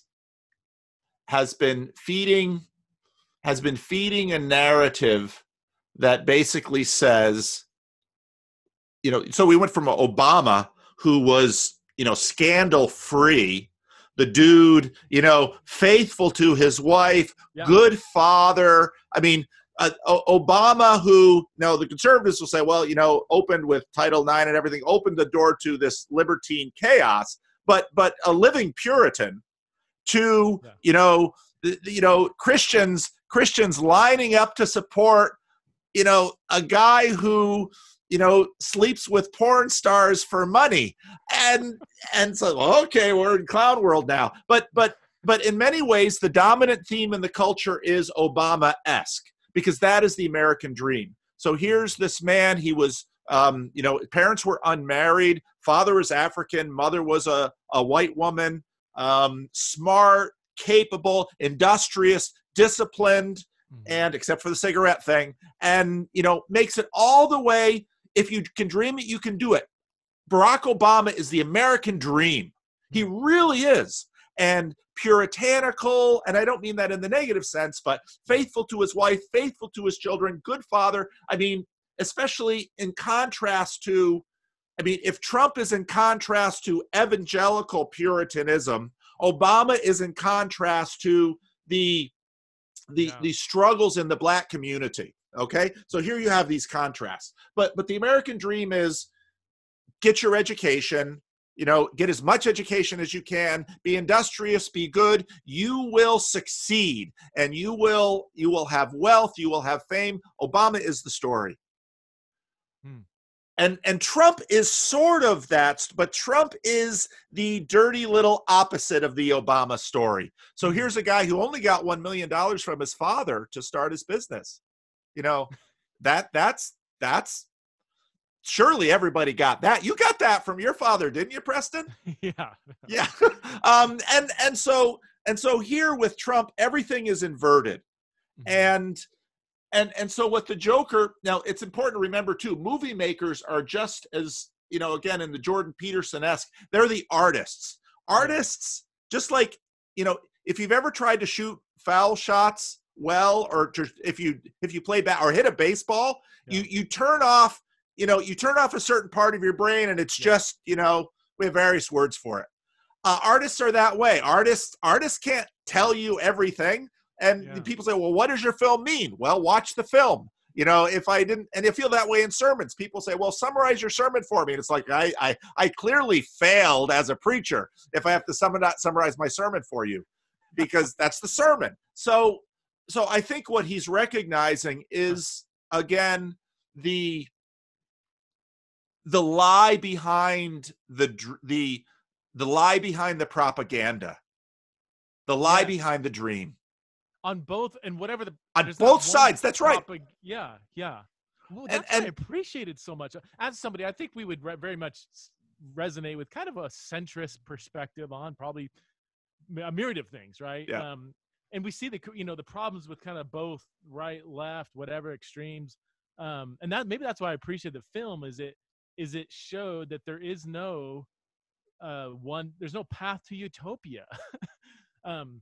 has been feeding, has been feeding a narrative that basically says, you know, so we went from Obama, who was, you know, scandal free, the dude, you know, faithful to his wife, Yeah. good father. I mean, uh, Obama, who, no, the conservatives will say, well, you know, opened with Title nine and everything, opened the door to this libertine chaos, but but a living Puritan to, Yeah. you know, the, you know, Christians, Christians lining up to support, you know, a guy who, you know, sleeps with porn stars for money. And, and so, okay, we're in clown world now. But, but, but in many ways, the dominant theme in the culture is Obama-esque, because that is the American dream. So here's this man. He was, um, you know, parents were unmarried. Father was African. Mother was a, a white woman. Um, smart, capable, industrious, disciplined, mm-hmm. and except for the cigarette thing, and, you know, makes it all the way. If you can dream it, you can do it. Barack Obama is the American dream. He really is. And puritanical, and I don't mean that in the negative sense, but faithful to his wife, faithful to his children, good father. I mean, especially in contrast to, I mean, if Trump is in contrast to evangelical Puritanism, Obama is in contrast to the the yeah. the struggles in the black community. Okay, so here you have these contrasts. But but the American dream is get your education, you know, get as much education as you can, be industrious, be good. You will succeed, and you will you will have wealth, you will have fame. Obama is the story. Hmm. And and Trump is sort of that, but Trump is the dirty little opposite of the Obama story. So here's a guy who only got one million dollars from his father to start his business. You know, that that's that's surely everybody got that. You got that from your father, didn't you, Preston? Yeah. Yeah. um, and and so and so here with Trump, everything is inverted. Mm-hmm. And And and so with the Joker, now it's important to remember too, movie makers are just as, you know, again, in the Jordan Peterson-esque, they're the artists. Artists, just like, you know, if you've ever tried to shoot foul shots well, or to, if you if you play bat or hit a baseball, yeah. you you turn off, you know, you turn off a certain part of your brain, and it's yeah. just, you know, we have various words for it. Uh, artists are that way. Artists artists can't tell you everything. And yeah. people say, well, what does your film mean? Well, watch the film. You know, if I didn't, and I feel that way in sermons. People say, well, summarize your sermon for me. And it's like, I I, I clearly failed as a preacher if I have to sum, summarize my sermon for you, because that's the sermon. So, so I think what he's recognizing is, again, the the lie behind the the the lie behind the propaganda, the lie yes. behind the dream. On both, and whatever the on both sides, that's right. Yeah, yeah. Well, that's and, and, I appreciate it so much. As somebody, I think we would re- very much resonate with kind of a centrist perspective on probably a myriad of things, right? Yeah. Um, and we see the you know the problems with kind of both right, left, whatever extremes. Um, and that maybe that's why I appreciate the film is it is it showed that there is no uh, one, there's no path to utopia. um,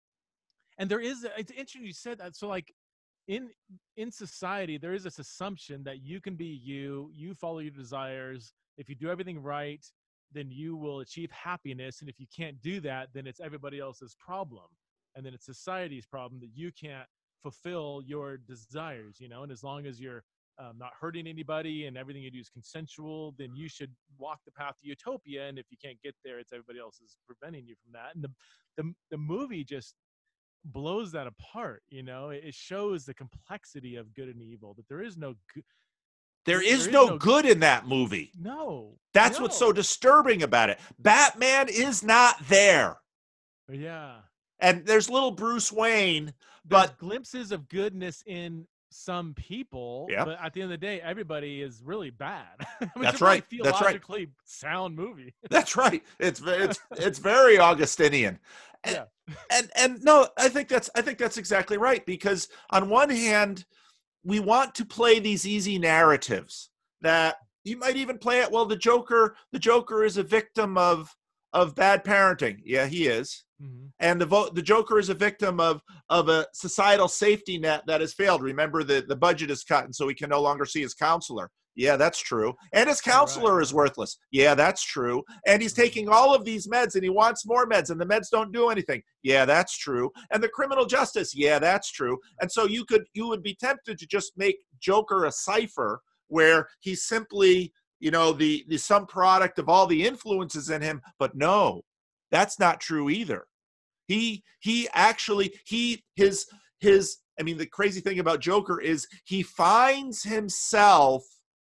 And there is, it's interesting you said that. So like in, in society, there is this assumption that you can be you, you follow your desires. If you do everything right, then you will achieve happiness. And if you can't do that, then it's everybody else's problem. And then it's society's problem that you can't fulfill your desires, you know? And as long as you're um, not hurting anybody and everything you do is consensual, then you should walk the path to utopia. And if you can't get there, it's everybody else is preventing you from that. And the, the, the movie just blows that apart. You know, it shows the complexity of good and evil, that there is no good. There is, there is no, no good in that movie. No. That's no. what's so disturbing about it. Batman is not there. Yeah. And there's little Bruce Wayne, There's but glimpses of goodness in some people, yep. but at the end of the day, everybody is really bad. That's right. That's right. Theologically sound movie. That's right. It's it's it's very Augustinian. And, yeah. and and no, I think that's I think that's exactly right, because on one hand, we want to play these easy narratives that you might even play it. Well, the Joker, the Joker is a victim of of bad parenting. Yeah, he is. Mm-hmm. And the vote, the Joker is a victim of of a societal safety net that has failed. Remember, the, the budget is cut, and so he can no longer see his counselor. Yeah, that's true. And his counselor right. is worthless. Yeah, that's true. And he's taking all of these meds, and he wants more meds, and the meds don't do anything. Yeah, that's true. And the criminal justice. Yeah, that's true. And so you could you would be tempted to just make Joker a cipher where he's simply, you know, the the sum product of all the influences in him. But no, that's not true either. He he actually he his his I mean, the crazy thing about Joker is he finds himself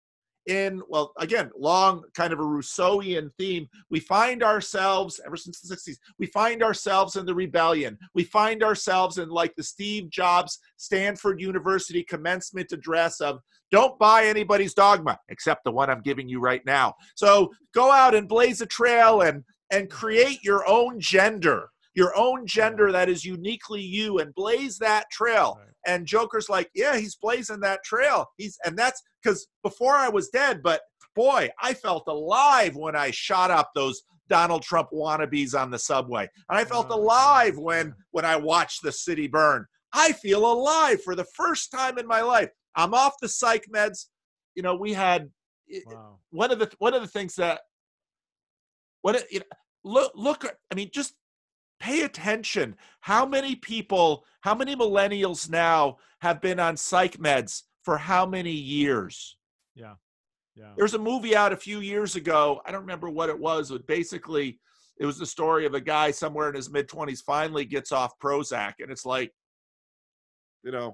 in, well, again, long kind of a Rousseauian theme. We find ourselves, ever since the sixties, we find ourselves in the rebellion. We find ourselves in like the Steve Jobs Stanford University commencement address of, don't buy anybody's dogma, except the one I'm giving you right now. So go out and blaze a trail and, and create your own gender, your own gender that is uniquely you, and blaze that trail. Right. And Joker's like, yeah, he's blazing that trail. He's, and that's because before I was dead, but boy, I felt alive when I shot up those Donald Trump wannabes on the subway. And I felt oh, alive yeah. when, when I watched the city burn. I feel alive for the first time in my life. I'm off the psych meds. You know, we had wow. one of the one of the things that what you know, look look. I mean, just pay attention. How many people, how many millennials now have been on psych meds for how many years? Yeah, yeah. There's a movie out a few years ago. I don't remember what it was. But basically, it was the story of a guy somewhere in his mid twenties finally gets off Prozac, and it's like, you know.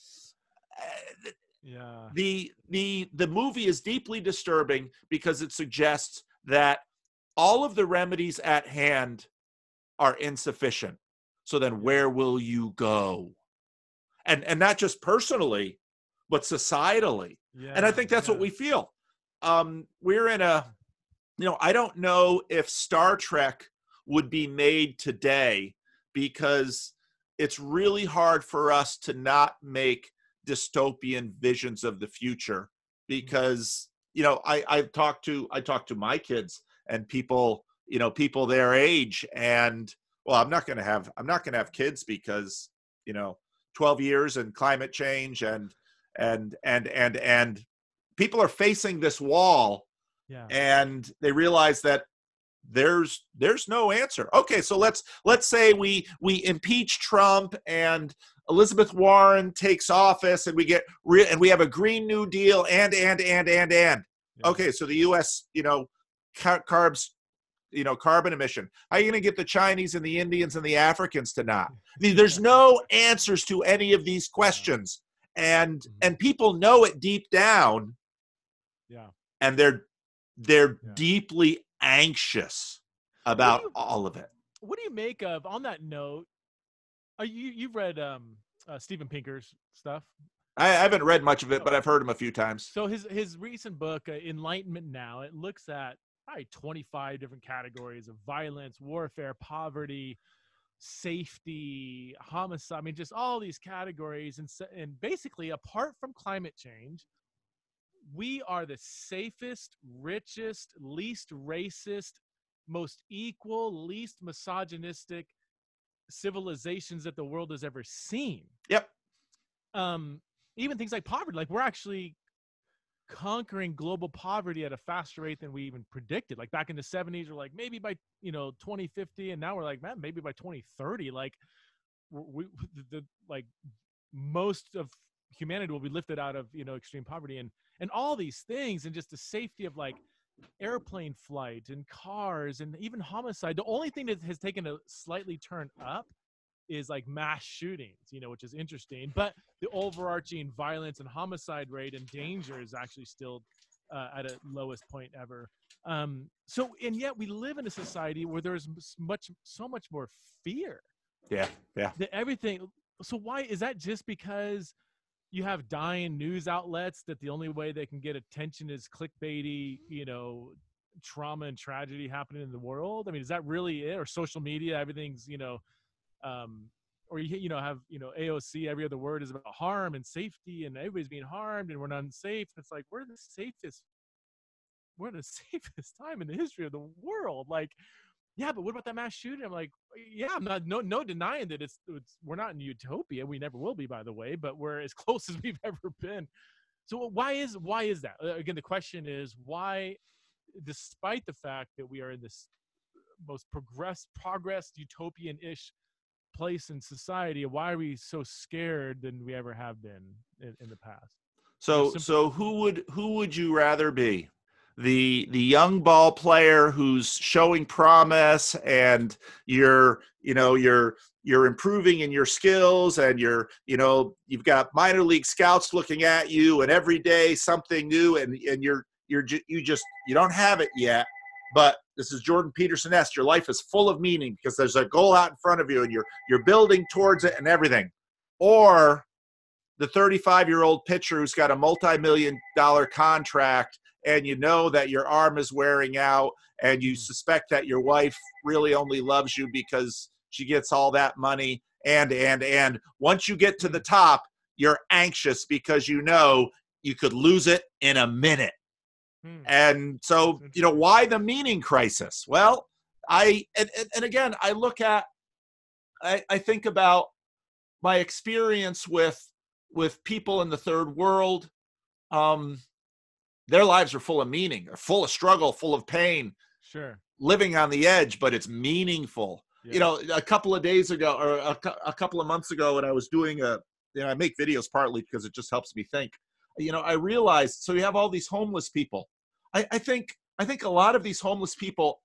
Yeah. The the the movie is deeply disturbing because it suggests that all of the remedies at hand are insufficient. So then where will you go? And and not just personally, but societally. Yeah, and I think that's yeah. what we feel. Um, we're in a, you know, I don't know if Star Trek would be made today because it's really hard for us to not make dystopian visions of the future, because you know I I've talked to I talked to my kids and people, you know, people their age, and well, I'm not going to have I'm not going to have kids because, you know, twelve years and climate change and and and and and people are facing this wall, yeah. and they realize that there's there's no answer. Okay, so let's let's say we we impeach Trump and Elizabeth Warren takes office, and we get re- and we have a Green New Deal, and and and and and. Yeah. Okay, so the U S, you know, car- carbs, you know, carbon emission. How are you going to get the Chinese and the Indians and the Africans to not? There's no answers to any of these questions, and mm-hmm. and people know it deep down. Yeah, and they're they're yeah. deeply anxious about you, all of it. What do you make of, on that note? Are you you've read um, uh, Steven Pinker's stuff? I, I haven't read much of it, but I've heard him a few times. So his his recent book, uh, Enlightenment Now, it looks at probably twenty-five different categories of violence, warfare, poverty, safety, homicide. I mean, just all these categories, and and basically, apart from climate change, we are the safest, richest, least racist, most equal, least misogynistic civilizations that the world has ever seen. Yep. Um, even things like poverty, like we're actually conquering global poverty at a faster rate than we even predicted. Like back in the seventies, we're like maybe by, you know, twenty fifty, and now we're like, man, maybe by twenty thirty, like we, the, the like most of humanity will be lifted out of, you know, extreme poverty, and and all these things, and just the safety of like airplane flight and cars and even homicide. The only thing that has taken a slightly turn up is like mass shootings, you know, which is interesting, but the overarching violence and homicide rate and danger is actually still uh, at a lowest point ever. Um, so, and yet we live in a society where there's much, so much more fear. Yeah. Yeah. That everything. So why is that? Just because you have dying news outlets that the only way they can get attention is clickbaity, you know, trauma and tragedy happening in the world? I mean, is that really it? Or social media, everything's, you know, um, or you, you know, have, you know, A O C, every other word is about harm and safety, and everybody's being harmed and we're not unsafe. It's like, we're the safest, we're the safest time in the history of the world. Like, yeah, but what about that mass shooting? I'm like, yeah, I'm not, no, no denying that it's, it's, we're not in utopia. We never will be, by the way, but we're as close as we've ever been. So why is, why is that? Again, the question is why, despite the fact that we are in this most progress, progressed utopian-ish place in society, why are we so scared than we ever have been in, in the past? So, so who would, who would you rather be? The the young ball player who's showing promise, and you're you know you're you're improving in your skills, and you're you know you've got minor league scouts looking at you, and every day something new, and and you're you're ju- you just you don't have it yet, but this is Jordan Peterson-esque. Your life is full of meaning because there's a goal out in front of you and you're you're building towards it and everything. Or the thirty-five-year-old pitcher who's got a multi-million dollar contract and you know that your arm is wearing out and you suspect that your wife really only loves you because she gets all that money. And, and, and once you get to the top, you're anxious because you know you could lose it in a minute. Hmm. And so, you know, why the meaning crisis? Well, I, and, and again, I look at, I, I think about my experience with, with people in the third world. Um, their lives are full of meaning, they're full of struggle, full of pain, sure, living on the edge, but it's meaningful. Yeah. You know, a couple of days ago or a, a couple of months ago when I was doing a, you know, I make videos partly because it just helps me think, you know, I realized, so you have all these homeless people. I, I think, I think a lot of these homeless people,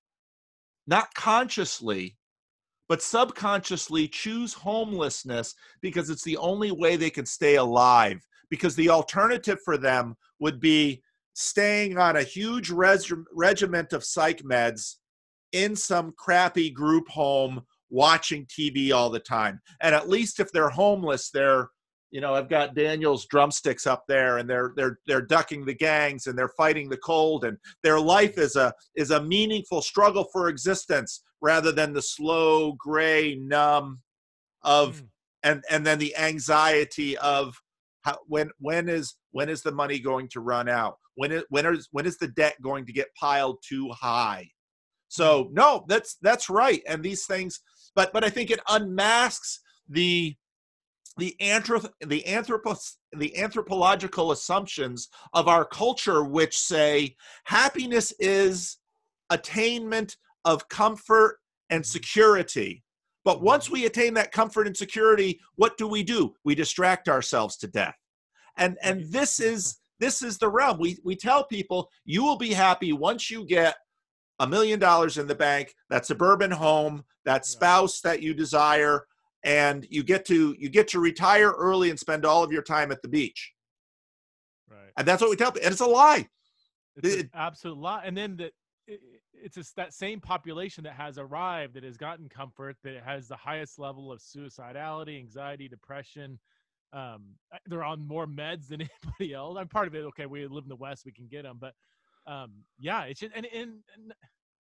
not consciously, but subconsciously choose homelessness because it's the only way they can stay alive. Because the alternative for them would be staying on a huge reg- regiment of psych meds in some crappy group home, watching T V all the time. And at least if they're homeless, they're, you know, I've got Daniel's drumsticks up there, and they're they're they're ducking the gangs and they're fighting the cold, and their life is a is a meaningful struggle for existence rather than the slow, gray, numb of mm. and and then the anxiety of how, when when is when is the money going to run out? When is when is when is the debt going to get piled too high? So no, that's that's right. And these things, but but I think it unmasks the the anthrop the anthropos the anthropological assumptions of our culture, which say happiness is attainment of comfort and security. But once we attain that comfort and security, what do we do? We distract ourselves to death. And and this is this is the realm. We we tell people you will be happy once you get a million dollars in the bank, that suburban home, that spouse that you desire, and you get to you get to retire early and spend all of your time at the beach. Right. And that's what we tell people. And it's a lie. It's an absolute lie. And then the it's just that same population that has arrived, that has gotten comfort, that has the highest level of suicidality, anxiety, depression. Um, they're on more meds than anybody else. I'm part of it. Okay, we live in the West, we can get them, but um, yeah, it's just, and, and, and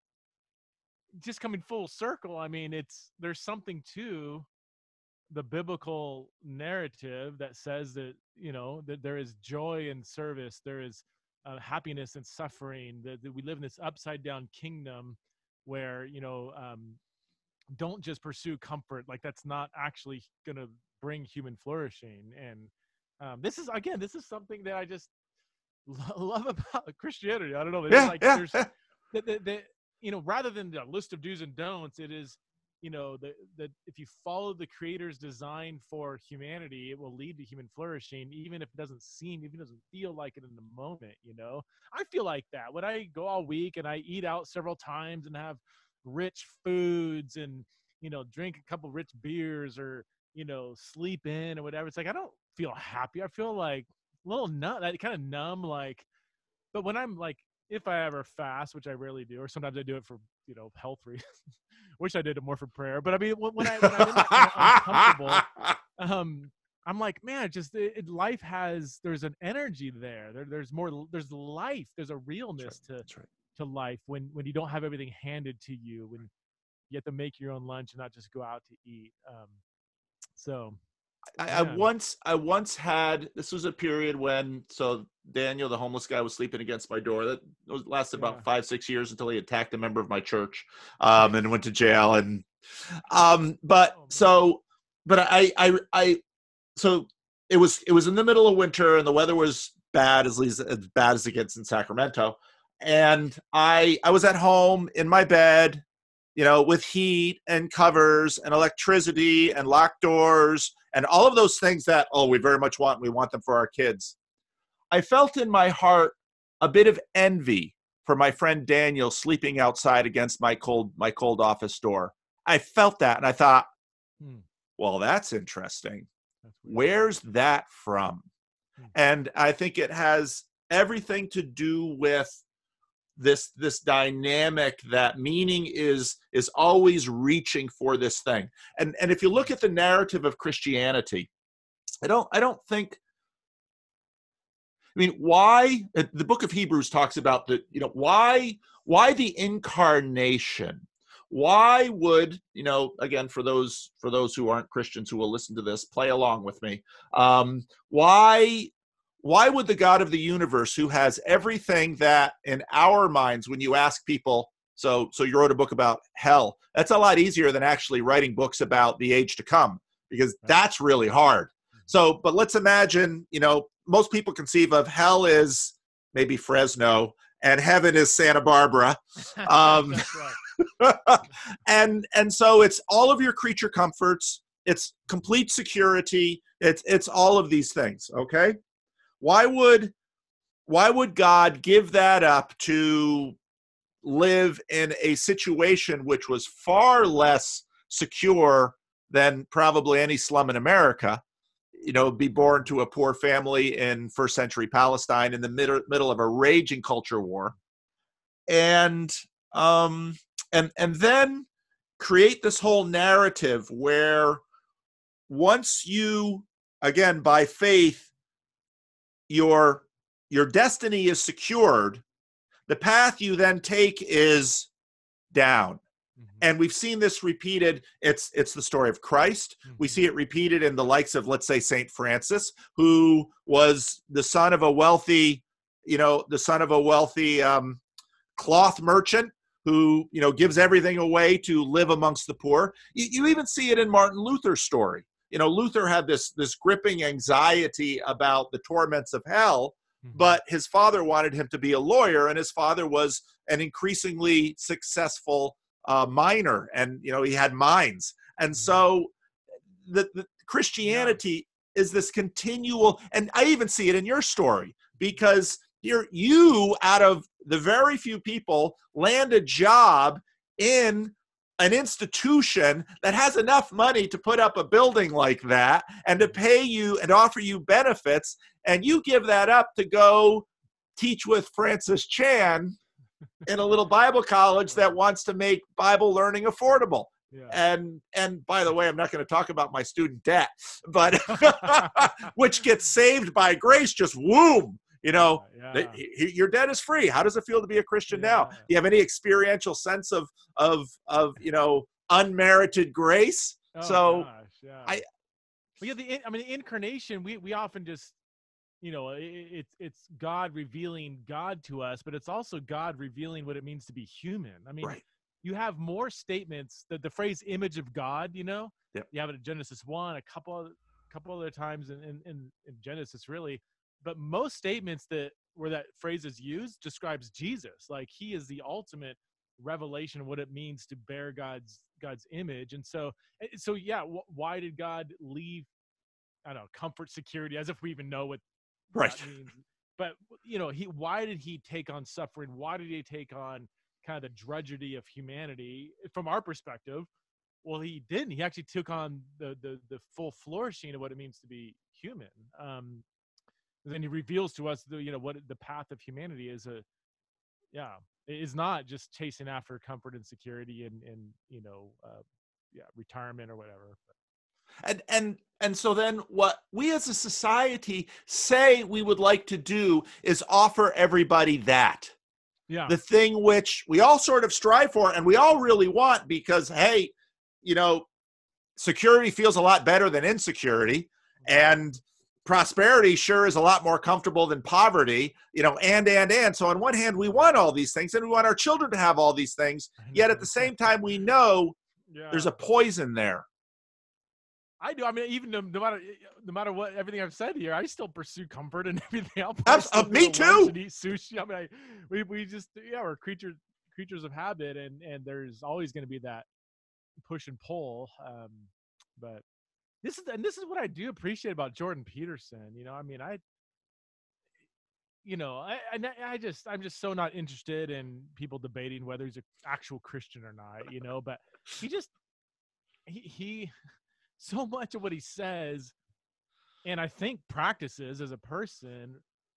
just coming full circle. I mean, it's there's something to the biblical narrative that says that, you know, that there is joy in service, there is uh, happiness and suffering, that, that we live in this upside down kingdom where, you know, um, don't just pursue comfort. Like that's not actually going to bring human flourishing. And um, this is, again, this is something that I just lo- love about Christianity. I don't know. Yeah, like yeah, there's, yeah. The, the, the, you know, rather than the list of do's and don'ts, it is, you know, that that if you follow the creator's design for humanity, it will lead to human flourishing, even if it doesn't seem, even if it doesn't feel like it in the moment. You know, I feel like that when I go all week and I eat out several times and have rich foods and, you know, drink a couple rich beers or, you know, sleep in or whatever. It's like, I don't feel happy. I feel like a little numb, that kind of numb, like, but when I'm like, if I ever fast, which I rarely do, or sometimes I do it for, you know, health reasons. Wish I did it more for prayer. But I mean, when I when I'm in that kind of uncomfortable, um, I'm like, man, just it, it, life has there's an energy there. There there's more. There's life. There's a realness That's right. to That's right. to life when when you don't have everything handed to you, when you have to make your own lunch and not just go out to eat. Um, so. I, I once I once had this was a period when so Daniel, the homeless guy, was sleeping against my door. That was, lasted about yeah. five six years until he attacked a member of my church, um, and went to jail. And um, but oh, so but I I I so it was it was in the middle of winter and the weather was bad, as least as bad as it gets in Sacramento. And I I was at home in my bed, you know, with heat and covers and electricity and locked doors and all of those things that, oh, we very much want, we want them for our kids. I felt in my heart a bit of envy for my friend Daniel sleeping outside against my cold, my cold office door. I felt that and I thought, hmm. well, that's interesting. That's Where's that from? Hmm. And I think it has, everything to do with this this dynamic that meaning is is always reaching for this thing. And and if you look at the narrative of Christianity, I don't I don't think I mean, why the book of Hebrews talks about the, you know, why why the incarnation? Why would, you know, again, for those for those who aren't Christians who will listen to this, play along with me. Um, why why would the God of the universe, who has everything that in our minds, when you ask people, so so you wrote a book about hell, that's a lot easier than actually writing books about the age to come, because that's really hard. So, but let's imagine, you know, most people conceive of hell is maybe Fresno and heaven is Santa Barbara. Um, and and so it's all of your creature comforts. It's complete security. It's it's all of these things. Okay, why would why would God give that up to live in a situation which was far less secure than probably any slum in America? You know, be born to a poor family in first century Palestine in the middle middle of a raging culture war, and um, and and then create this whole narrative where once you, again, by faith, your your destiny is secured, the path you then take is down. And we've seen this repeated. It's it's the story of Christ. We see it repeated in the likes of, let's say, Saint Francis, who was the son of a wealthy, you know, the son of a wealthy um, cloth merchant who, you know, gives everything away to live amongst the poor. You, you even see it in Martin Luther's story. You know, Luther had this this gripping anxiety about the torments of hell, but his father wanted him to be a lawyer, and his father was an increasingly successful uh, miner, and you know he had mines, and so the, the Christianity yeah. is this continual, and I even see it in your story, because you're you out of the very few people land a job in an institution that has enough money to put up a building like that and to pay you and offer you benefits, and you give that up to go teach with Francis Chan in a little Bible college that wants to make Bible learning affordable. Yeah. And and by the way, I'm not going to talk about my student debt, but which gets saved by grace, just whoom. You know, yeah. they, he, your debt is free. How does it feel to be a Christian yeah. now? Do you have any experiential sense of of of you know unmerited grace? Oh, so gosh, yeah. I, well, yeah, the I mean, the incarnation. We we often just, you know, it, it's it's God revealing God to us, but it's also God revealing what it means to be human. I mean, right. you have more statements. The the phrase "image of God," you know, yep. you have it in Genesis one, a couple of, couple other times in, in in in Genesis, really. But most statements that where that phrase is used describes Jesus, like he is the ultimate revelation of what it means to bear God's God's image. And so, so yeah, wh- why did God leave? I don't know, comfort, security, as if we even know what right. that means. But you know, he why did he take on suffering? Why did he take on kind of the drudgery of humanity from our perspective? Well, he didn't. He actually took on the the the full flourishing of what it means to be human. Um, And then he reveals to us the, you know, what the path of humanity is. A, yeah, it is not just chasing after comfort and security and, and you know, uh, yeah, retirement or whatever. And and and so then what we as a society say we would like to do is offer everybody that. Yeah. The thing which we all sort of strive for and we all really want, because, hey, you know, security feels a lot better than insecurity, and prosperity sure is a lot more comfortable than poverty, you know, and, and, and. So on one hand, we want all these things and we want our children to have all these things. Yet at the same time, we know yeah. there's a poison there. I do. I mean, even no, no matter no matter what, everything I've said here, I still pursue comfort and everything else. Uh, me too. And eat sushi. I mean, I, we, we just, yeah, we're creatures, creatures of habit, and, and there's always going to be that push and pull. Um, but This is and this is what I do appreciate about Jordan Peterson. You know, I mean, I, you know, I, I I just I'm just so not interested in people debating whether he's an actual Christian or not. You know, but he just he he so much of what he says, and I think practices as a person,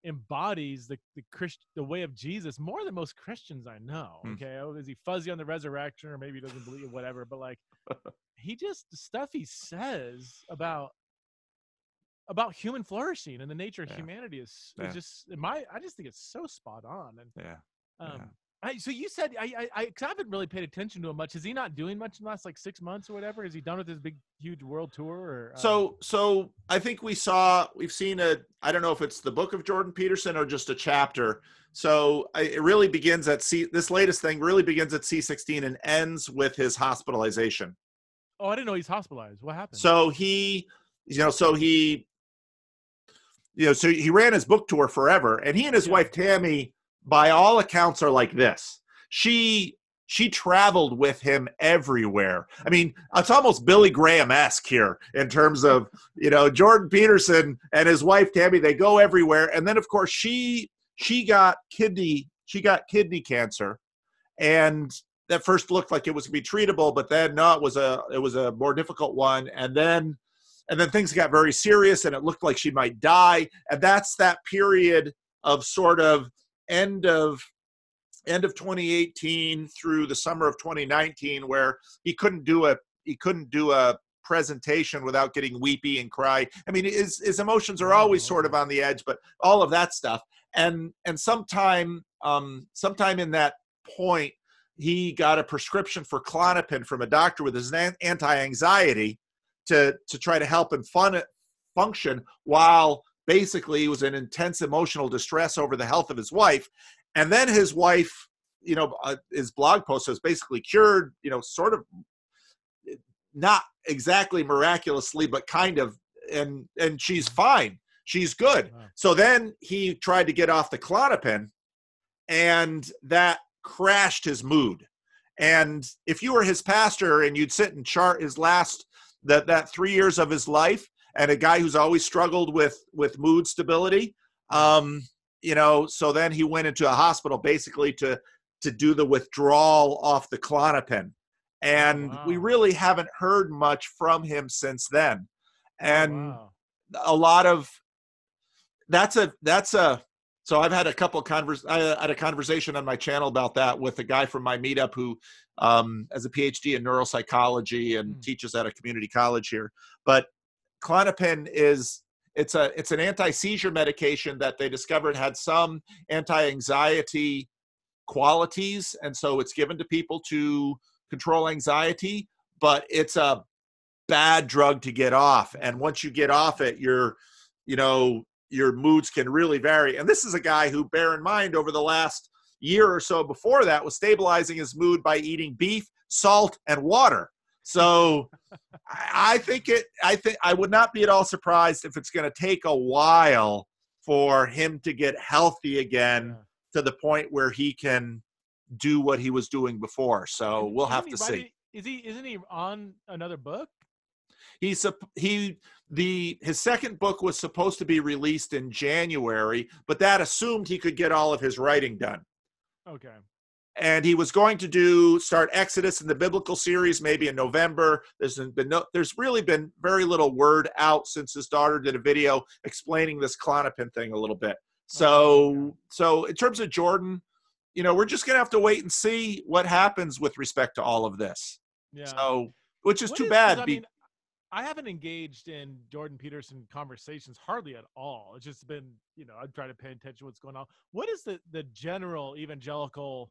embodies the the Christ, the way of Jesus more than most Christians I know. Hmm. Okay, oh, is he fuzzy on the resurrection, or maybe he doesn't believe whatever? But like, he just the stuff he says about about human flourishing and the nature of Yeah. humanity is, Yeah. is just my. I just think it's so spot on. And Yeah. um, Yeah. I, so you said I I I, 'cause I haven't really paid attention to him much. Is he not doing much in the last like six months or whatever? Is he done with his big huge world tour? Or um, So, so I think we saw, we've seen a, I don't know if it's the book of Jordan Peterson or just a chapter. So I, it really begins at C, this latest thing really begins at C sixteen and ends with his hospitalization. oh, I didn't know he's hospitalized. What happened? So he, you know, so he, you know, so he ran his book tour forever, and he and his Yeah. wife Tammy, by all accounts, are like this. She she traveled with him everywhere. I mean, it's almost Billy Graham-esque here in terms of, you know, Jordan Peterson and his wife Tammy. They go everywhere, and then of course she she got kidney she got kidney cancer, and that first looked like it was going to be treatable, but then no, it was a it was a more difficult one, and then. And then things got very serious, and it looked like she might die. And that's that period of sort of end of end of twenty eighteen through the summer of twenty nineteen, where he couldn't do a he couldn't do a presentation without getting weepy and cry. I mean, his his emotions are always sort of on the edge, but all of that stuff. And and sometime um, sometime in that point, he got a prescription for Klonopin from a doctor with his anti-anxiety. To, to try to help him fun, function while basically he was in intense emotional distress over the health of his wife. And then his wife, you know, uh, his blog post was basically cured, you know, sort of not exactly miraculously, but kind of, and, and she's fine. She's good. Wow. So then he tried to get off the Klonopin, and that crashed his mood. And if you were his pastor and you'd sit and chart his last that that three years of his life, and a guy who's always struggled with with mood stability, um, you know, so then he went into a hospital basically to to do the withdrawal off the Klonopin, and wow. we really haven't heard much from him since then. And wow. a lot of that's a that's a so I've had a couple of convers I had a conversation on my channel about that with a guy from my meetup who um, has a P H D in neuropsychology and Mm. teaches at a community college here. But Klonopin is it's a it's an anti-seizure medication that they discovered had some anti-anxiety qualities, and so it's given to people to control anxiety. But it's a bad drug to get off, and once you get off it, you're you know. your moods can really vary. And this is a guy who, bear in mind, over the last year or so before that, was stabilizing his mood by eating beef, salt, and water. So I think it, I think I would not be at all surprised if it's going to take a while for him to get healthy again Yeah. to the point where he can do what he was doing before. So And we'll isn't have he to see. writing- Is he? Isn't he on another book? He's a, he the his second book was supposed to be released in January, but that assumed he could get all of his writing done. Okay. And he was going to do start Exodus in the biblical series maybe in November. There's been no, there's really been very little word out since his daughter did a video explaining this Klonopin thing a little bit. So okay. so in terms of Jordan, you know, we're just gonna have to wait and see what happens with respect to all of this. Yeah. So which is What too 'cause bad. I be- mean, I haven't engaged in Jordan Peterson conversations hardly at all. It's just been, you know, I'm trying to pay attention to what's going on. What is the the general evangelical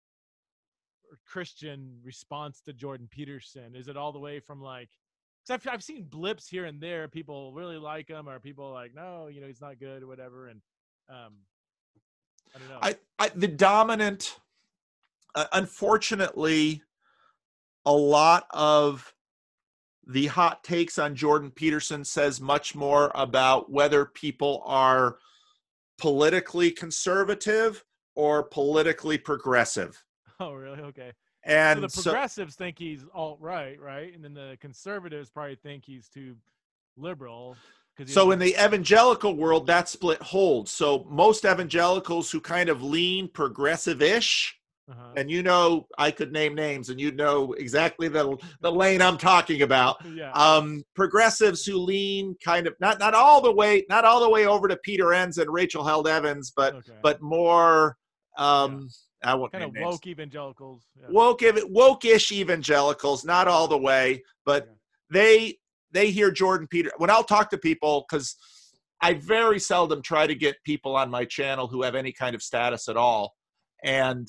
or Christian response to Jordan Peterson? Is it all the way from like, because I've, I've seen blips here and there, people really like him, or people are like, no, you know, he's not good or whatever. And um, I don't know. I, I the dominant, uh, unfortunately, a lot of the hot takes on Jordan Peterson says much more about whether people are politically conservative or politically progressive. Oh, really? Okay. And So the so, progressives think he's alt-right, right? And then the conservatives probably think he's too liberal. 'cause he so doesn't- in the evangelical world, that split holds. So most evangelicals who kind of lean progressive-ish Uh-huh. and you know I could name names, and you know exactly the the lane I'm talking about. Yeah. Um, progressives who lean kind of not not all the way not all the way over to Peter Enns and Rachel Held Evans, but Okay. but more. Um, I won't Kind name of names. woke evangelicals. Yeah. Woke, woke-ish evangelicals, not all the way, but Okay. they they hear Jordan Peter. When I'll talk to people, because I very seldom try to get people on my channel who have any kind of status at all, and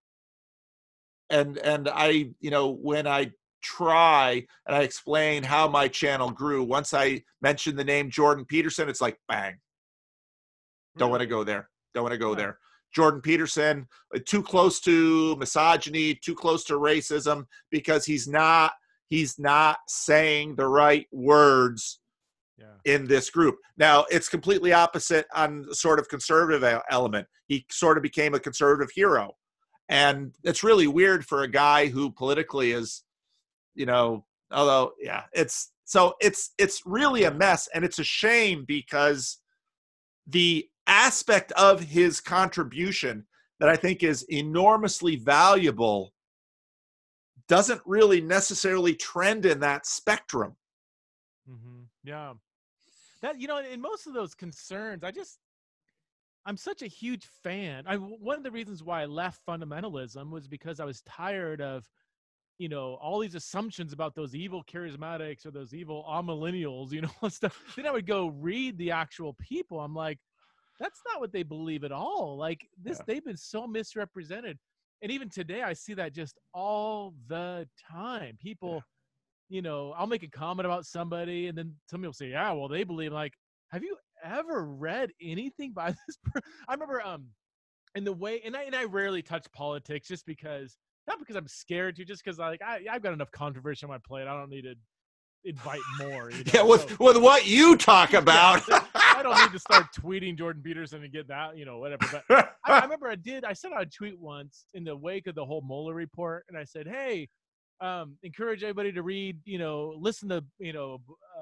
and and I, you know, when I try and I explain how my channel grew, once I mention the name Jordan Peterson, it's like bang. Don't want to Really? go there. Don't want to go Huh. there. Jordan Peterson, uh, too close to misogyny, too close to racism, because he's not he's not saying the right words Yeah. in this group. Now, it's completely opposite on the sort of conservative e- element. He sort of became a conservative hero. And it's really weird for a guy who politically is, you know, although, yeah, it's so it's it's really a mess. And it's a shame because the aspect of his contribution that I think is enormously valuable doesn't really necessarily trend in that spectrum. Mm-hmm. Yeah. That, you know, in most of those concerns, I just, I'm such a huge fan. I, one of the reasons why I left fundamentalism was because I was tired of, you know, all these assumptions about those evil charismatics or those evil amillennials, you know, stuff. Then I would go read the actual people. I'm like, that's not what they believe at all. Like this, Yeah. they've been so misrepresented. And even today, I see that just all the time. People, you know, I'll make a comment about somebody, and then somebody will say, "Yeah, well, they believe." Like, have you ever read anything by this person? I remember, um, in the way, and I and I rarely touch politics, just because, not because I'm scared to, just because like I I've got enough controversy on my plate. I don't need to invite more. You know, Yeah, with so, with what you talk about. yeah, I don't need to start tweeting Jordan Peterson and get that, you know, whatever. But I, I remember I did. I sent out a tweet once in the wake of the whole Mueller report, and I said, "Hey, um, encourage everybody to read, you know, listen to, you know,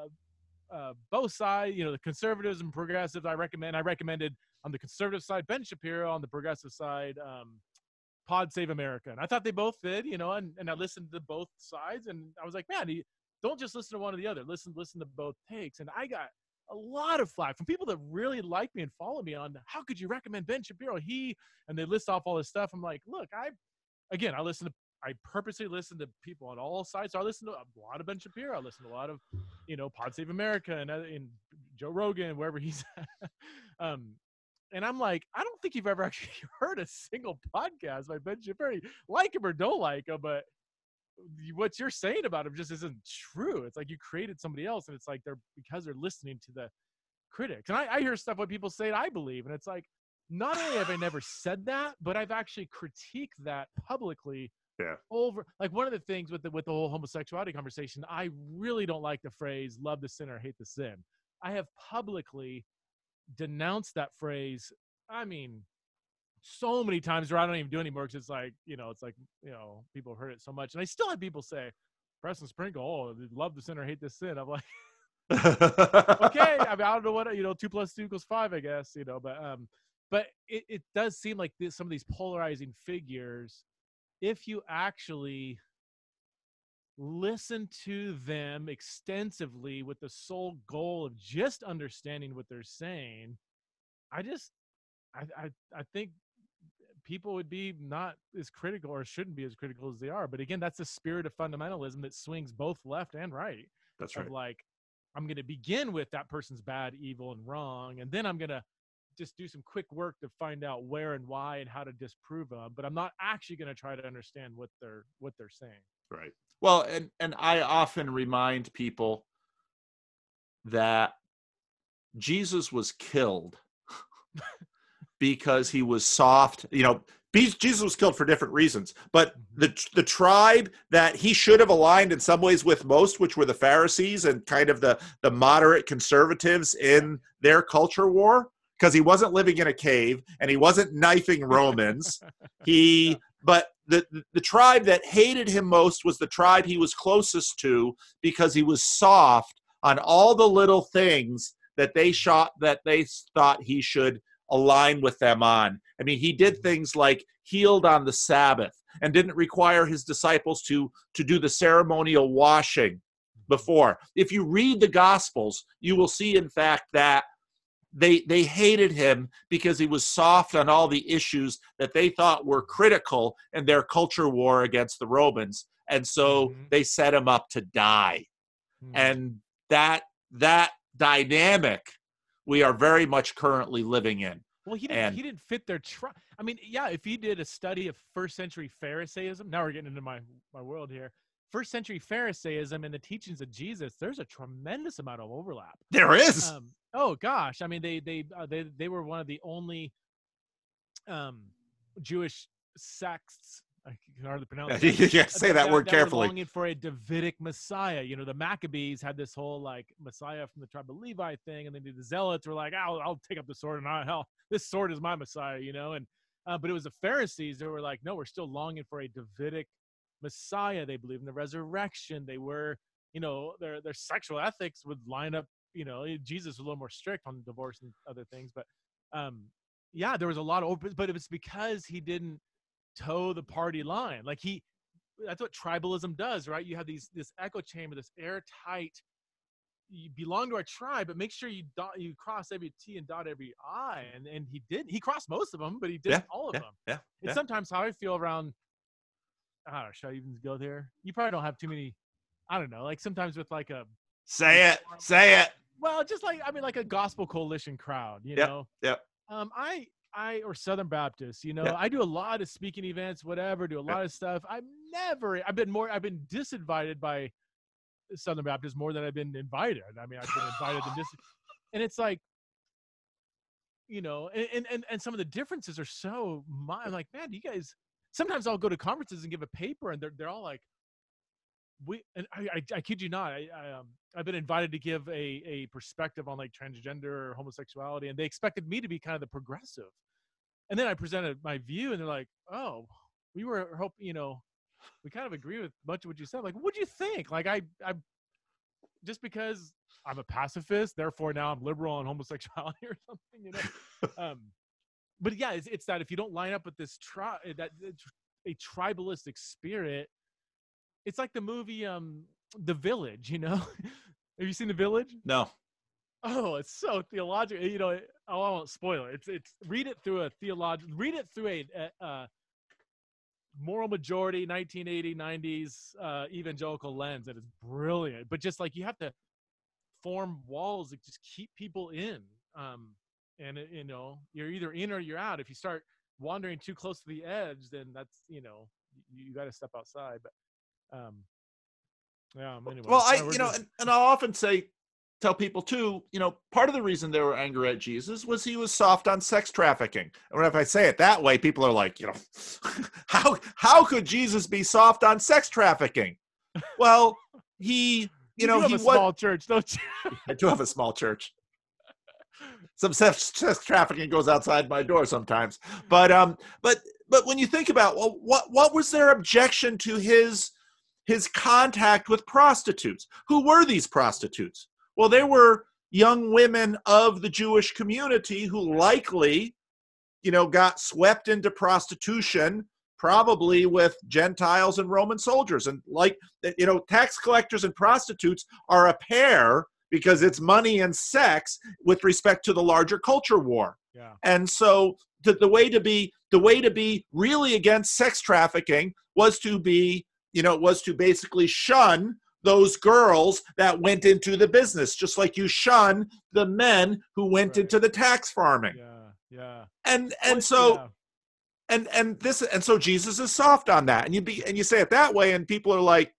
uh, uh, both sides, you know, the conservatives and progressives. I recommend. I recommended on the conservative side Ben Shapiro, on the progressive side, um, Pod Save America, and I thought they both did, you know, and, and I listened to both sides, and I was like, man, you, don't just listen to one or the other. Listen, listen to both takes, and I got a lot of flack from people that really like me and follow me on how could you recommend Ben Shapiro? He, and they list off all this stuff. I'm like, look, I, again, I listen to, I purposely listen to people on all sides. So I listen to a lot of Ben Shapiro. I listen to a lot of, you know, Pod Save America and, and Joe Rogan, wherever he's at. um, and I'm like, I don't think you've ever actually heard a single podcast by Ben Shapiro. Like him or don't like him, but what you're saying about him just isn't true. It's like you created somebody else, and it's like they're, because they're listening to the critics. And I, I hear stuff what people say I believe, and it's like, not only have I never said that, but I've actually critiqued that publicly. Yeah. Over, like, one of the things with the with the whole homosexuality conversation, I really don't like the phrase "love the sinner, hate the sin." I have publicly denounced that phrase. I mean, so many times where I don't even do anymore because it's like, you know, it's like, you know, people have heard it so much, and I still have people say, "Preston Sprinkle, oh, love the sinner, hate the sin." I'm like, okay, I mean, I don't know what, you know, two plus two equals five, I guess, you know, but um, but it, it does seem like this, some of these polarizing figures, if you actually listen to them extensively with the sole goal of just understanding what they're saying, I just, I, I, I think people would be not as critical, or shouldn't be as critical as they are. But again, that's the spirit of fundamentalism that swings both left and right. That's of right. Like, I'm going to begin with that person's bad, evil, and wrong, and then I'm going to just do some quick work to find out where and why and how to disprove them. But I'm not actually going to try to understand what they're what they're saying. Right. Well, and and I often remind people that Jesus was killed because he was soft. You know, Jesus was killed for different reasons, but the the tribe that he should have aligned in some ways with most, which were the Pharisees and kind of the the moderate conservatives in their culture war, because he wasn't living in a cave and he wasn't knifing Romans. He, but the, the the tribe that hated him most was the tribe he was closest to, because he was soft on all the little things that they shot that they thought he should align with them on. I mean, he did things like healed on the Sabbath and didn't require his disciples to, to do the ceremonial washing before. If you read the Gospels, you will see, in fact, that they they hated him because he was soft on all the issues that they thought were critical in their culture war against the Romans. And so Mhm. they set him up to die. Mhm. And that that dynamic we are very much currently living in. Well, he didn't. And He didn't fit their. Tri- I mean, yeah. If he did a study of first century Pharisaism, now we're getting into my my world here. First century Pharisaism and the teachings of Jesus, there's a tremendous amount of overlap. there is. Um, oh gosh, I mean, they they uh, they they were one of the only um, Jewish sects. I can hardly pronounce it. You can't say that, word carefully. Were longing for a Davidic Messiah. You know, the Maccabees had this whole like Messiah from the tribe of Levi thing, and then the Zealots were like, "I'll, I'll take up the sword, and I, hell, this sword is my Messiah." You know, and uh, but it was the Pharisees that were like, "No, we're still longing for a Davidic Messiah." They believed in the resurrection. They were, you know, their their sexual ethics would line up. You know, Jesus was a little more strict on divorce and other things, but um, yeah, there was a lot of open. But it was because he didn't toe the party line. Like he, that's what tribalism does, right? You have these this echo chamber, this airtight. You belong to our tribe, but make sure you dot, you cross every T and dot every I. And and he did. He crossed most of them, but he didn't Yeah, all of yeah, them. yeah, It's yeah. sometimes how I feel around. I don't know, should I even go there? You probably don't have too many. I don't know. Like sometimes with like a Say it. Say it. well, just like I mean, like a gospel coalition crowd. You Yep, know. yep. Um, I I or Southern Baptist, you know, Yeah. I do a lot of speaking events, whatever, do a lot of stuff. I've never, I've been more, I've been disinvited by Southern Baptists more than I've been invited. I mean, I've been invited and dis, and it's like, you know, and and and some of the differences are so. I'm like, man, you guys. Sometimes I'll go to conferences and give a paper, and they're they're all like, we. And I I, I kid you not, I, I um I've been invited to give a a perspective on like transgender or homosexuality, and they expected me to be kind of the progressive. And then I presented my view, and they're like, "Oh, we were hope you know, we kind of agree with much of what you said." Like, what'd you think? Like, I, I, just because I'm a pacifist, therefore now I'm liberal on homosexuality or something, you know. um, but yeah, it's, it's that if you don't line up with this tri- that a tribalistic spirit, it's like the movie, um, The Village. You know, have you seen The Village? No. Oh, it's so theological. You know, oh, I won't spoil it. It's it's read it through a theological, read it through a, a, a moral majority, nineteen eighty, nineties uh, evangelical lens, and it's brilliant. But just like you have to form walls that just keep people in, um, and it, you know, you're either in or you're out. If you start wandering too close to the edge, then that's you know, you, you got to step outside. But um, yeah. Anyway, Well, I, yeah, we're you know, just- and, and I'll often say, tell people too, you know, part of the reason they were angry at Jesus was he was soft on sex trafficking. And if I say it that way, people are like, you know, how how could Jesus be soft on sex trafficking? Well, he, you, you know, do have he a was. small church, don't you? I do have a small church. Some sex, sex trafficking goes outside my door sometimes, but um, but but when you think about, well, what what was their objection to his his contact with prostitutes? Who were these prostitutes? Well, they were young women of the Jewish community who likely, you know, got swept into prostitution, probably with Gentiles and Roman soldiers. And like, you know, tax collectors and prostitutes are a pair because it's money and sex with respect to the larger culture war. Yeah. And so the, the way to be the way to be really against sex trafficking was to be, you know, was to basically shun those girls that went into the business, just like you shun the men who went Right. into the tax farming. Yeah, yeah. And and Well, so yeah. and and this and so Jesus is soft on that. And you be and you say it that way, and people are like,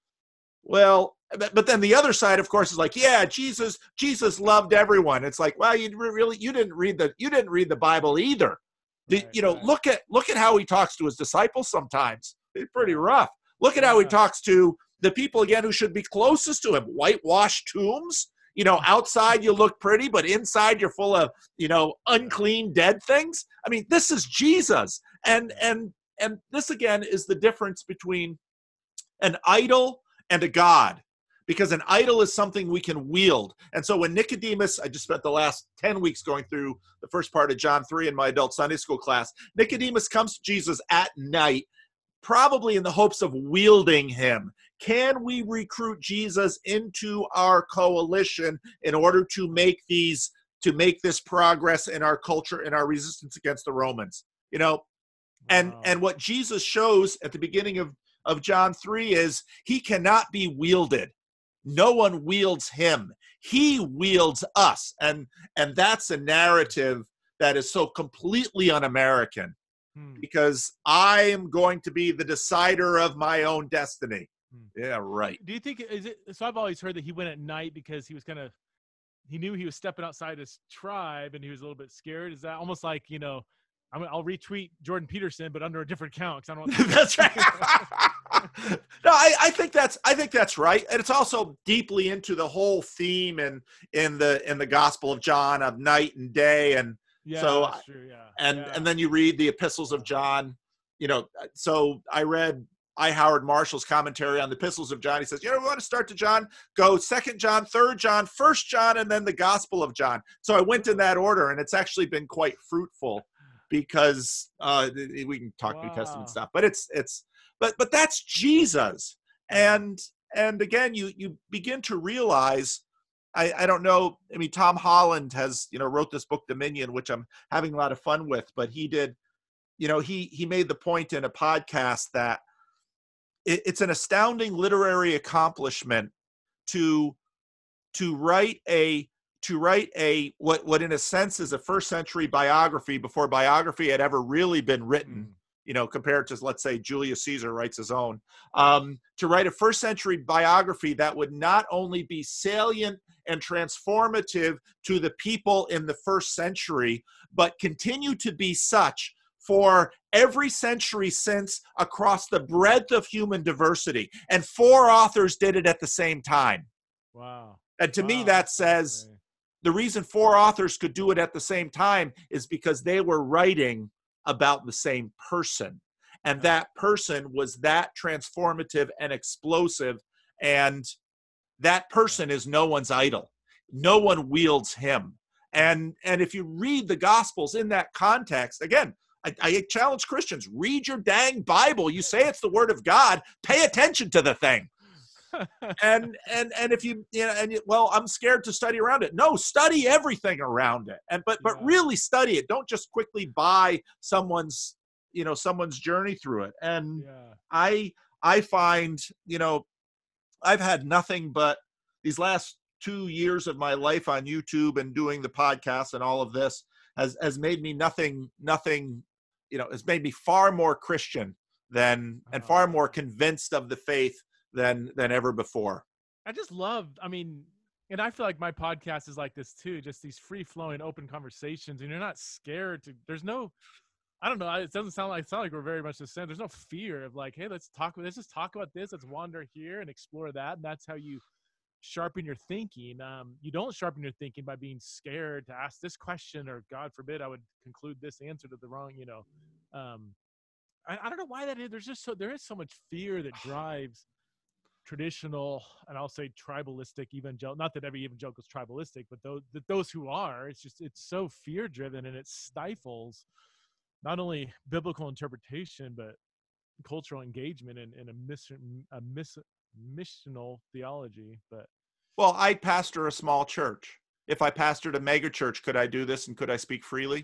well, but, but then the other side, of course, is like, yeah, Jesus, Jesus loved everyone. It's like, well, you really you didn't read the you didn't read the Bible either. Did, Right, you know, right. look at look at how he talks to his disciples sometimes. It's pretty rough. Look at how he Yeah. talks to the people again who should be closest to him. Whitewashed tombs. You know, outside you look pretty, but inside you're full of, you know, unclean dead things. I mean, this is Jesus. And and and this again is the difference between an idol and a God. because an idol is something we can wield. And so when Nicodemus, I just spent the last ten weeks going through the first part of John three in my adult Sunday school class. Nicodemus comes to Jesus at night, probably in the hopes of wielding him. Can we recruit Jesus into our coalition in order to make these, to make this progress in our culture, in our resistance against the Romans? You know, and Wow. and what Jesus shows at the beginning of, of John three is he cannot be wielded. No one wields him. He wields us. And, and that's a narrative that is so completely un-American, Hmm. because I am going to be the decider of my own destiny. Hmm. Yeah, right. Do you think is it? So I've always heard that he went at night because he was kind of, he knew he was stepping outside his tribe and he was a little bit scared. Is that almost like, you know, I'm, I'll retweet Jordan Peterson, but under a different account because I don't want to. That's right. No, I, I think that's I think that's right, and it's also deeply into the whole theme and in the in the Gospel of John of night and day, and Yeah, so that's true. Yeah, and yeah. and then you read the epistles of John. You know, so I read I. Howard Marshall's commentary on the epistles of John. He says, you know, we want to start to John, go Second John, Third John, First John, and then the Gospel of John. So I went in that order, and it's actually been quite fruitful because uh, we can talk Wow. New Testament stuff, but it's it's but but that's Jesus, and and again, you you begin to realize. I, I don't know. I mean, Tom Holland has, you know, wrote this book, Dominion, which I'm having a lot of fun with, but he did, you know, he, he made the point in a podcast that it, it's an astounding literary accomplishment to, to write a, to write a, what, what in a sense is a first century biography before biography had ever really been written. Mm. You know, compared to, let's say, Julius Caesar writes his own, um, to write a first century biography that would not only be salient and transformative to the people in the first century, but continue to be such for every century since across the breadth of human diversity. And four authors did it at the same time. Wow. And to Wow, me, that that's says fascinating. the reason four authors could do it at the same time is because they were writing about the same person. And that person was that transformative and explosive. And that person is no one's idol. No one wields him. And, and if you read the Gospels in that context, again, I, I challenge Christians, read your dang Bible. You say it's the word of God, pay attention to the thing. and and and if you you know and you, well, I'm scared to study around it. No, study everything around it, and but but Yeah. really study it. Don't just quickly buy someone's you know someone's journey through it. And Yeah. I I find you know I've had nothing but these last two years of my life on YouTube and doing the podcast and all of this has has made me nothing nothing you know has made me far more Christian than and far Oh. more convinced of the faith than than ever before. I just love, I mean, and I feel like my podcast is like this too, just these free flowing, open conversations, and you're not scared to, there's no, I don't know, it doesn't sound like, it sound like we're very much the same. There's no fear of like, hey, let's talk, let's just talk about this, let's wander here and explore that. And that's how you sharpen your thinking. Um, you don't sharpen your thinking by being scared to ask this question, or God forbid, I would conclude this answer to the wrong, you know. Um, I, I don't know why that is. There's just so, there is so much fear that drives traditional, and I'll say tribalistic evangelical, not that every evangelical is tribalistic, but those, that those who are, it's just, it's so fear driven, and it stifles not only biblical interpretation, but cultural engagement and, and a, miss, a miss, missional theology. But Well, I pastor a small church. If I pastored a mega church, could I do this and could I speak freely?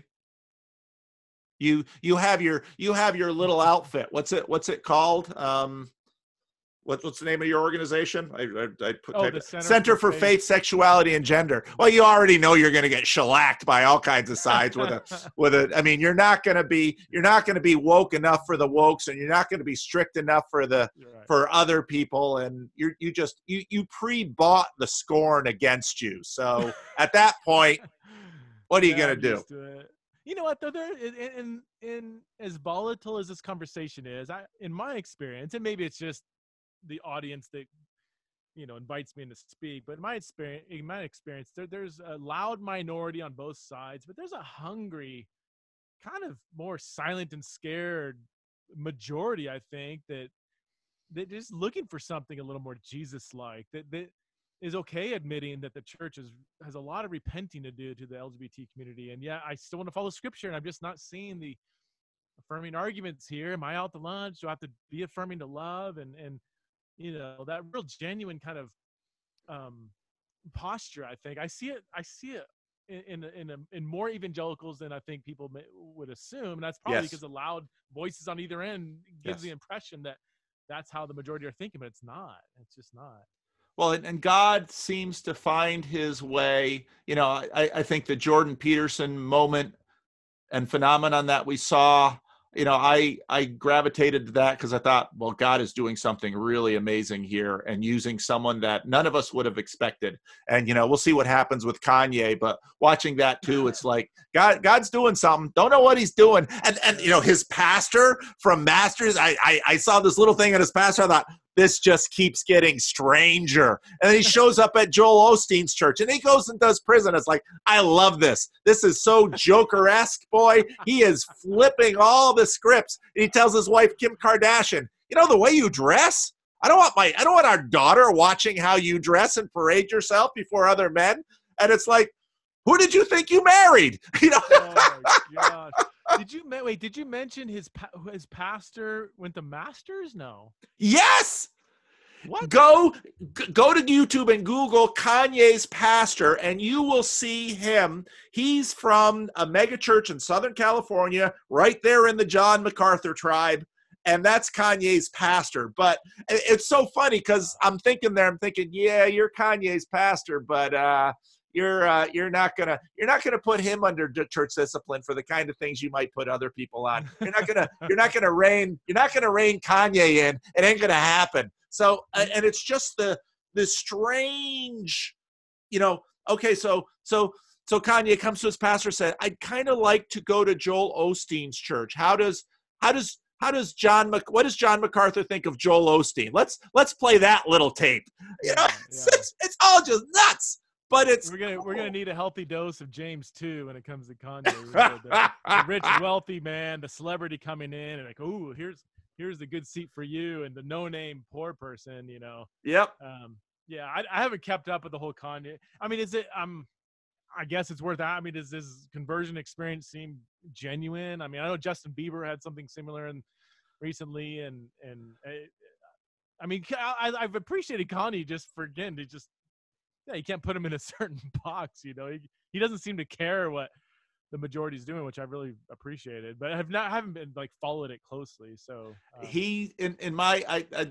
You you have your you have your little outfit. What's it what's it called? Um, what, what's the name of your organization? I, I, I put Oh, type the it- Center Center for for Faith. Faith, Sexuality, and Gender. Well, you already know you're going to get shellacked by all kinds of sides with a with a. I mean, you're not going to be you're not going to be woke enough for the wokes, and you're not going to be strict enough for the You're right. for other people, and you you just you you pre-bought the scorn against you. So at that point, what are you Yeah, going I'm to do? used to it. You know what though? There, in, in in as volatile as this conversation is, I, in my experience, and maybe it's just the audience that you know invites me in to speak, but in my experience, in my experience, there, there's a loud minority on both sides, but there's a hungry, kind of more silent and scared majority, I think, that they're just looking for something a little more Jesus-like. That that is okay admitting that the church is, has a lot of repenting to do to the L G B T community. And yeah, I still want to follow scripture, and I'm just not seeing the affirming arguments here. Am I out to lunch? Do I have to be affirming to love? And, and, you know, that real genuine kind of um, posture, I think I see it. I see it in, in, in, a, in more evangelicals than I think people may, would assume. And that's probably Yes. because the loud voices on either end gives Yes. the impression that that's how the majority are thinking, but it's not. It's just not. Well, and, and God seems to find his way. You know, I, I think the Jordan Peterson moment and phenomenon that we saw, you know, I, I gravitated to that because I thought, well, God is doing something really amazing here and using someone that none of us would have expected. And, you know, we'll see what happens with Kanye, but watching that too, it's like, God, God's doing something. Don't know what he's doing. And, and you know, his pastor from Masters, I, I, I saw this little thing in his pastor. I thought, this just keeps getting stranger. And then he shows up at Joel Osteen's church and he goes and does prison. It's like, I love this. This is so Joker-esque, boy. He is flipping all the scripts. And he tells his wife, Kim Kardashian, you know, the way you dress, I don't want my, I don't want our daughter watching how you dress and parade yourself before other men. And it's like, who did you think you married? You know? Oh my gosh. Did you wait? Did you mention his his pastor went to Masters? No. Yes. What? Go go to YouTube and Google Kanye's pastor, and you will see him. He's from a mega church in Southern California, right there in the John MacArthur tribe, and that's Kanye's pastor. But it's so funny because I'm thinking there, I'm thinking, yeah, you're Kanye's pastor, but uh, you're uh, you're not gonna you're not gonna put him under church discipline for the kind of things you might put other people on. You're not gonna you're not gonna rein you're not gonna rein Kanye in. It ain't gonna happen. So and it's just the the strange, you know. Okay, so so so Kanye comes to his pastor and said, I'd kind of like to go to Joel Osteen's church. How does how does how does John Mc, what does John MacArthur think of Joel Osteen? Let's let's play that little tape. You know, Yeah, it's, yeah. it's, it's all just nuts. But it's We're gonna we're gonna need a healthy dose of James too when it comes to Kanye. the, the, the rich, wealthy man, the celebrity coming in, and like, oh, here's here's the good seat for you, and the no-name poor person, you know. Yep. Um, yeah, I, I haven't kept up with the whole Kanye. I mean, is it? Um, I guess it's worth. I mean, does this conversion experience seem genuine? I mean, I know Justin Bieber had something similar and recently, and and I, I mean, I, I've appreciated Kanye just for again to just. Yeah, you can't put him in a certain box, you know. He, he doesn't seem to care what the majority is doing, which I really appreciated. But I have not haven't been like followed it closely. So um, he in in my I, I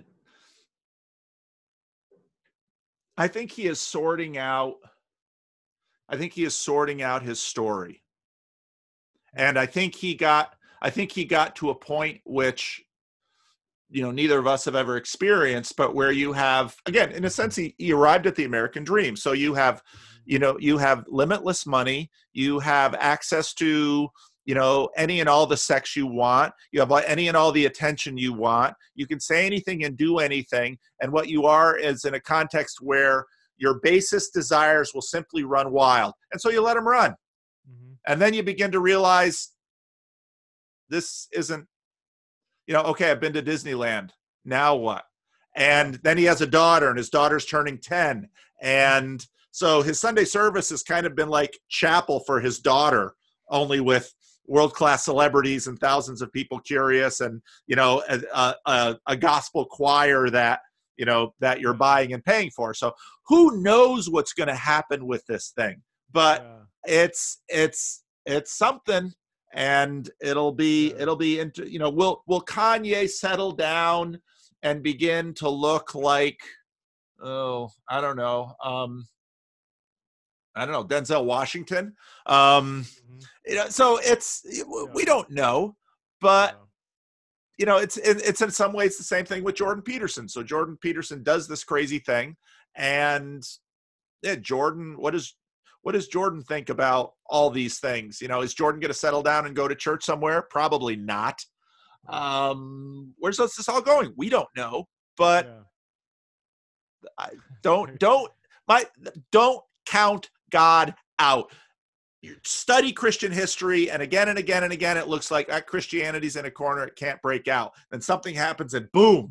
I think he is sorting out. I think he is sorting out his story, and I think he got. I think he got to a point which, you know, neither of us have ever experienced, but where you have, again, in a sense, he, he arrived at the American dream. So you have, you know, you have limitless money, you have access to, you know, any and all the sex you want, you have any and all the attention you want, you can say anything and do anything. And what you are is in a context where your basest desires will simply run wild. And so you let them run. Mm-hmm. And then you begin to realize this isn't, you know, okay, I've been to Disneyland. Now what? And then he has a daughter, and his daughter's turning ten. And so his Sunday service has kind of been like chapel for his daughter, only with world-class celebrities and thousands of people curious, and, you know, a, a, a gospel choir that, you know, that you're buying and paying for. So who knows what's going to happen with this thing? But yeah. it's it's it's something. And it'll be, yeah. it'll be, into, you know, will, will Kanye settle down and begin to look like, oh, I don't know. Um, I don't know, Denzel Washington. Um, mm-hmm. You know, so it's, yeah. we don't know, but, yeah. you know, it's, it, it's in some ways the same thing with Jordan Peterson. So Jordan Peterson does this crazy thing, and yeah, Jordan, what is, What does Jordan think about all these things? You know, is Jordan going to settle down and go to church somewhere? Probably not. Um, where's this all going? We don't know. But yeah. I don't don't my don't count God out. You study Christian history, and again and again and again, it looks like uh, Christianity's in a corner; it can't break out. Then something happens, and boom,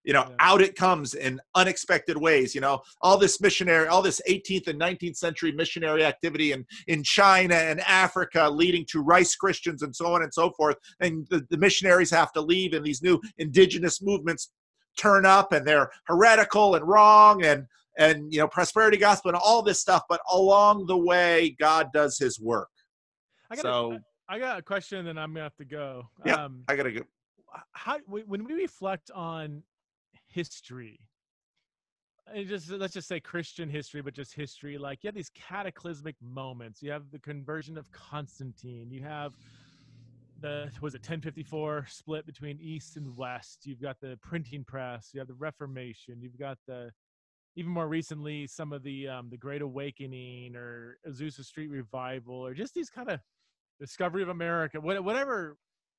you know, Yeah. out it comes in unexpected ways. You know, all this missionary, all this eighteenth and nineteenth century missionary activity in, in China and Africa leading to rice Christians and so on and so forth. And the, the missionaries have to leave, and these new indigenous movements turn up, and they're heretical and wrong, and, and, you know, prosperity gospel and all this stuff. But along the way, God does his work. I got So, a, I got a question, and I'm gonna have to go. yeah, Um, I got to go. how when we reflect on history, and just let's just say Christian history, but just history, like you have these cataclysmic moments. You have the conversion of Constantine. You have the was it ten fifty-four split between East and West. You've got the printing press. You have the Reformation. You've got the even more recently some of the um, the Great Awakening or Azusa Street Revival, or just these kind of discovery of America, whatever.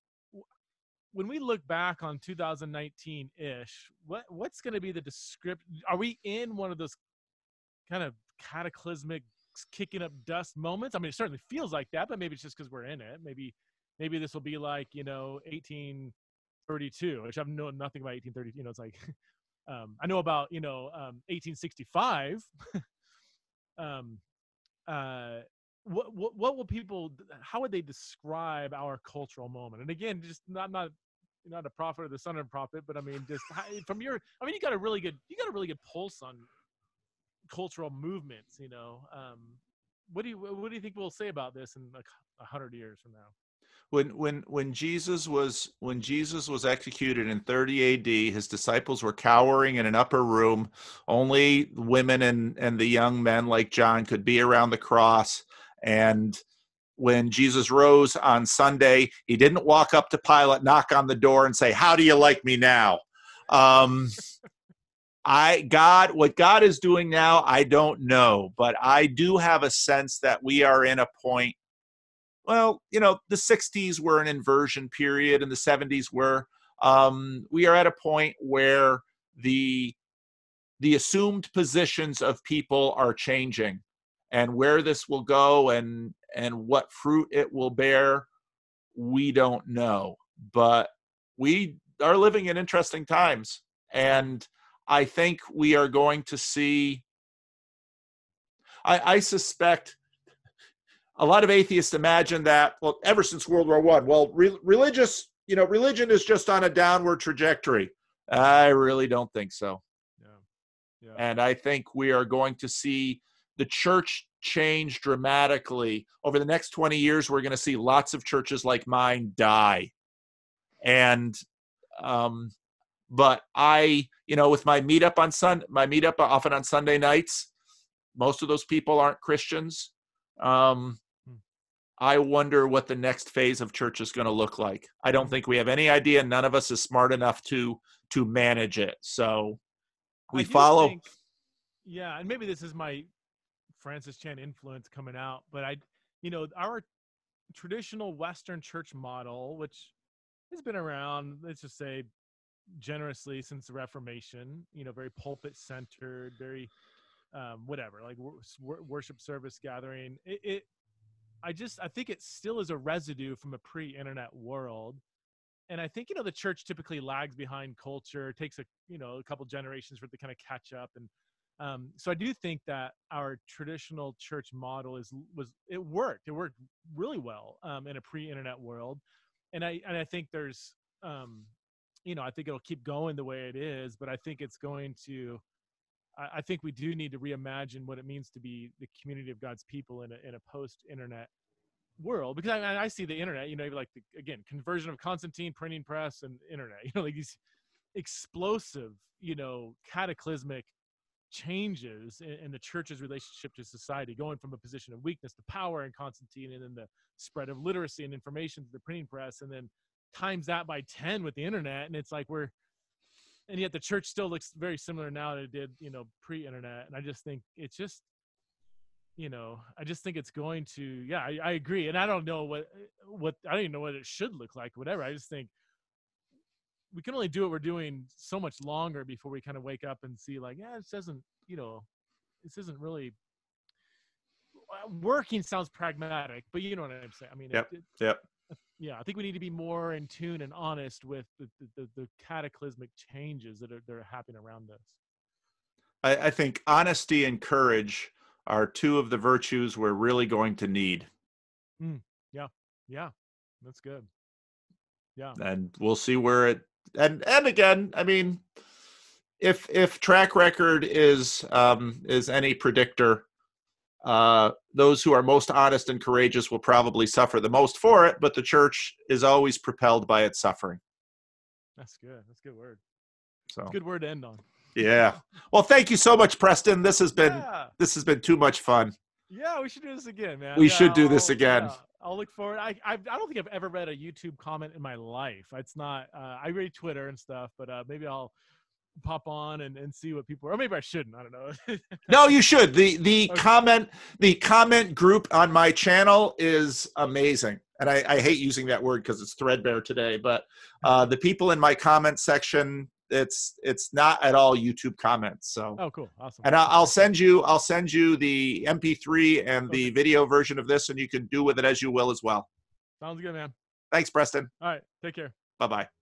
When we look back on two thousand nineteen ish, what what's going to be the description? Are we in one of those kind of cataclysmic kicking up dust moments? I mean, it certainly feels like that, but maybe it's just because we're in it. Maybe maybe this will be like, you know, eighteen thirty-two, which I've known nothing about eighteen thirty. You know, it's like um, I know about, you know, um, eighteen sixty-five. um, uh, what, what what will people, how would they describe our cultural moment? And again, just not not not a prophet or the son of a prophet, but I mean, just how, from your, I mean, you got a really good you got a really good pulse on cultural movements. You know, um, what do you what do you think we'll say about this in like a hundred years from now? When when when Jesus was when Jesus was executed in thirty A D, his disciples were cowering in an upper room. Only women and and the young men like John could be around the cross. And when Jesus rose on Sunday, he didn't walk up to Pilate, knock on the door, and say, "How do you like me now?" Um, I God, what God is doing now, I don't know, but I do have a sense that we are in a point. Well, you know, the sixties were an inversion period, and the seventies were. Um, we are at a point where the the assumed positions of people are changing, and where this will go and and what fruit it will bear, we don't know. But we are living in interesting times, and I think we are going to see. I, I suspect a lot of atheists imagine that, well, ever since World War One, well, re- religious, you know, religion is just on a downward trajectory. I really don't think so. Yeah. Yeah. And I think we are going to see the church change dramatically. Over the next twenty years, we're going to see lots of churches like mine die. And, um, but I, you know, with my meetup on Sun, my meetup often on Sunday nights, most of those people aren't Christians. Um, Hmm. I wonder what the next phase of church is going to look like. I don't Hmm. think we have any idea. None of us is smart enough to to manage it. So we I do follow. think, yeah, and maybe this is my Francis Chan influence coming out, but I, you know, our traditional Western church model, which has been around, let's just say, generously since the Reformation, you know, very pulpit centered, very um, whatever, like wor- worship service gathering. It, it, I just, I think it still is a residue from a pre-internet world. And I think, you know, the church typically lags behind culture. It takes a, you know, a couple generations for it to kind of catch up. And um, so I do think that our traditional church model is, was, it worked. It worked really well um, in a pre-internet world. And I, and I think there's, um, you know, I think it'll keep going the way it is, but I think it's going to, I, I think we do need to reimagine what it means to be the community of God's people in a, in a post-internet world. Because I, I see the internet, you know, like the, again, conversion of Constantine, printing press, and internet, you know, like these explosive, you know, cataclysmic changes in, in the church's relationship to society, going from a position of weakness to power in Constantine, and then the spread of literacy and information to the printing press, and then times that by ten with the internet. And it's like we're, and yet the church still looks very similar now that it did, you know, pre-internet. And I just think it's just, you know, I just think it's going to, yeah, I, I agree. And I don't know what, what, I don't even know what it should look like, whatever. I just think we can only do what we're doing so much longer before we kind of wake up and see like, yeah, this doesn't, you know, this isn't really working. Sounds pragmatic, but you know what I'm saying? I mean, Yep. it, it, Yep. yeah, I think we need to be more in tune and honest with the the, the, the cataclysmic changes that are that are happening around us. I, I think honesty and courage are two of the virtues we're really going to need. Mm, yeah, yeah, that's good. Yeah, And we'll see where it. And and again, I mean, if if track record is um, is any predictor, uh, those who are most honest and courageous will probably suffer the most for it. But the church is always propelled by its suffering. that's good. That's a good word. So Good word to end on. yeah. Well, thank you so much, Preston. This has been Yeah. this has been too much fun. Yeah, we should do this again, man. We Yeah, should do this I'll- again. yeah, I'll look forward. I, I I don't think I've ever read a YouTube comment in my life. It's not. Uh, I read Twitter and stuff, but uh, maybe I'll pop on and, and see what people. Or maybe I shouldn't. I don't know. No, you should. The the Okay. comment the comment group on my channel is amazing. And I, I hate using that word because it's threadbare today, but uh, the people in my comment section, it's it's not at all YouTube comments. So Oh, cool, awesome. and I'll, I'll send you I'll send you the M P three and the Okay. video version of this, and you can do with it as you will as well. Sounds good, man. Thanks, Preston. All right, take care. Bye bye.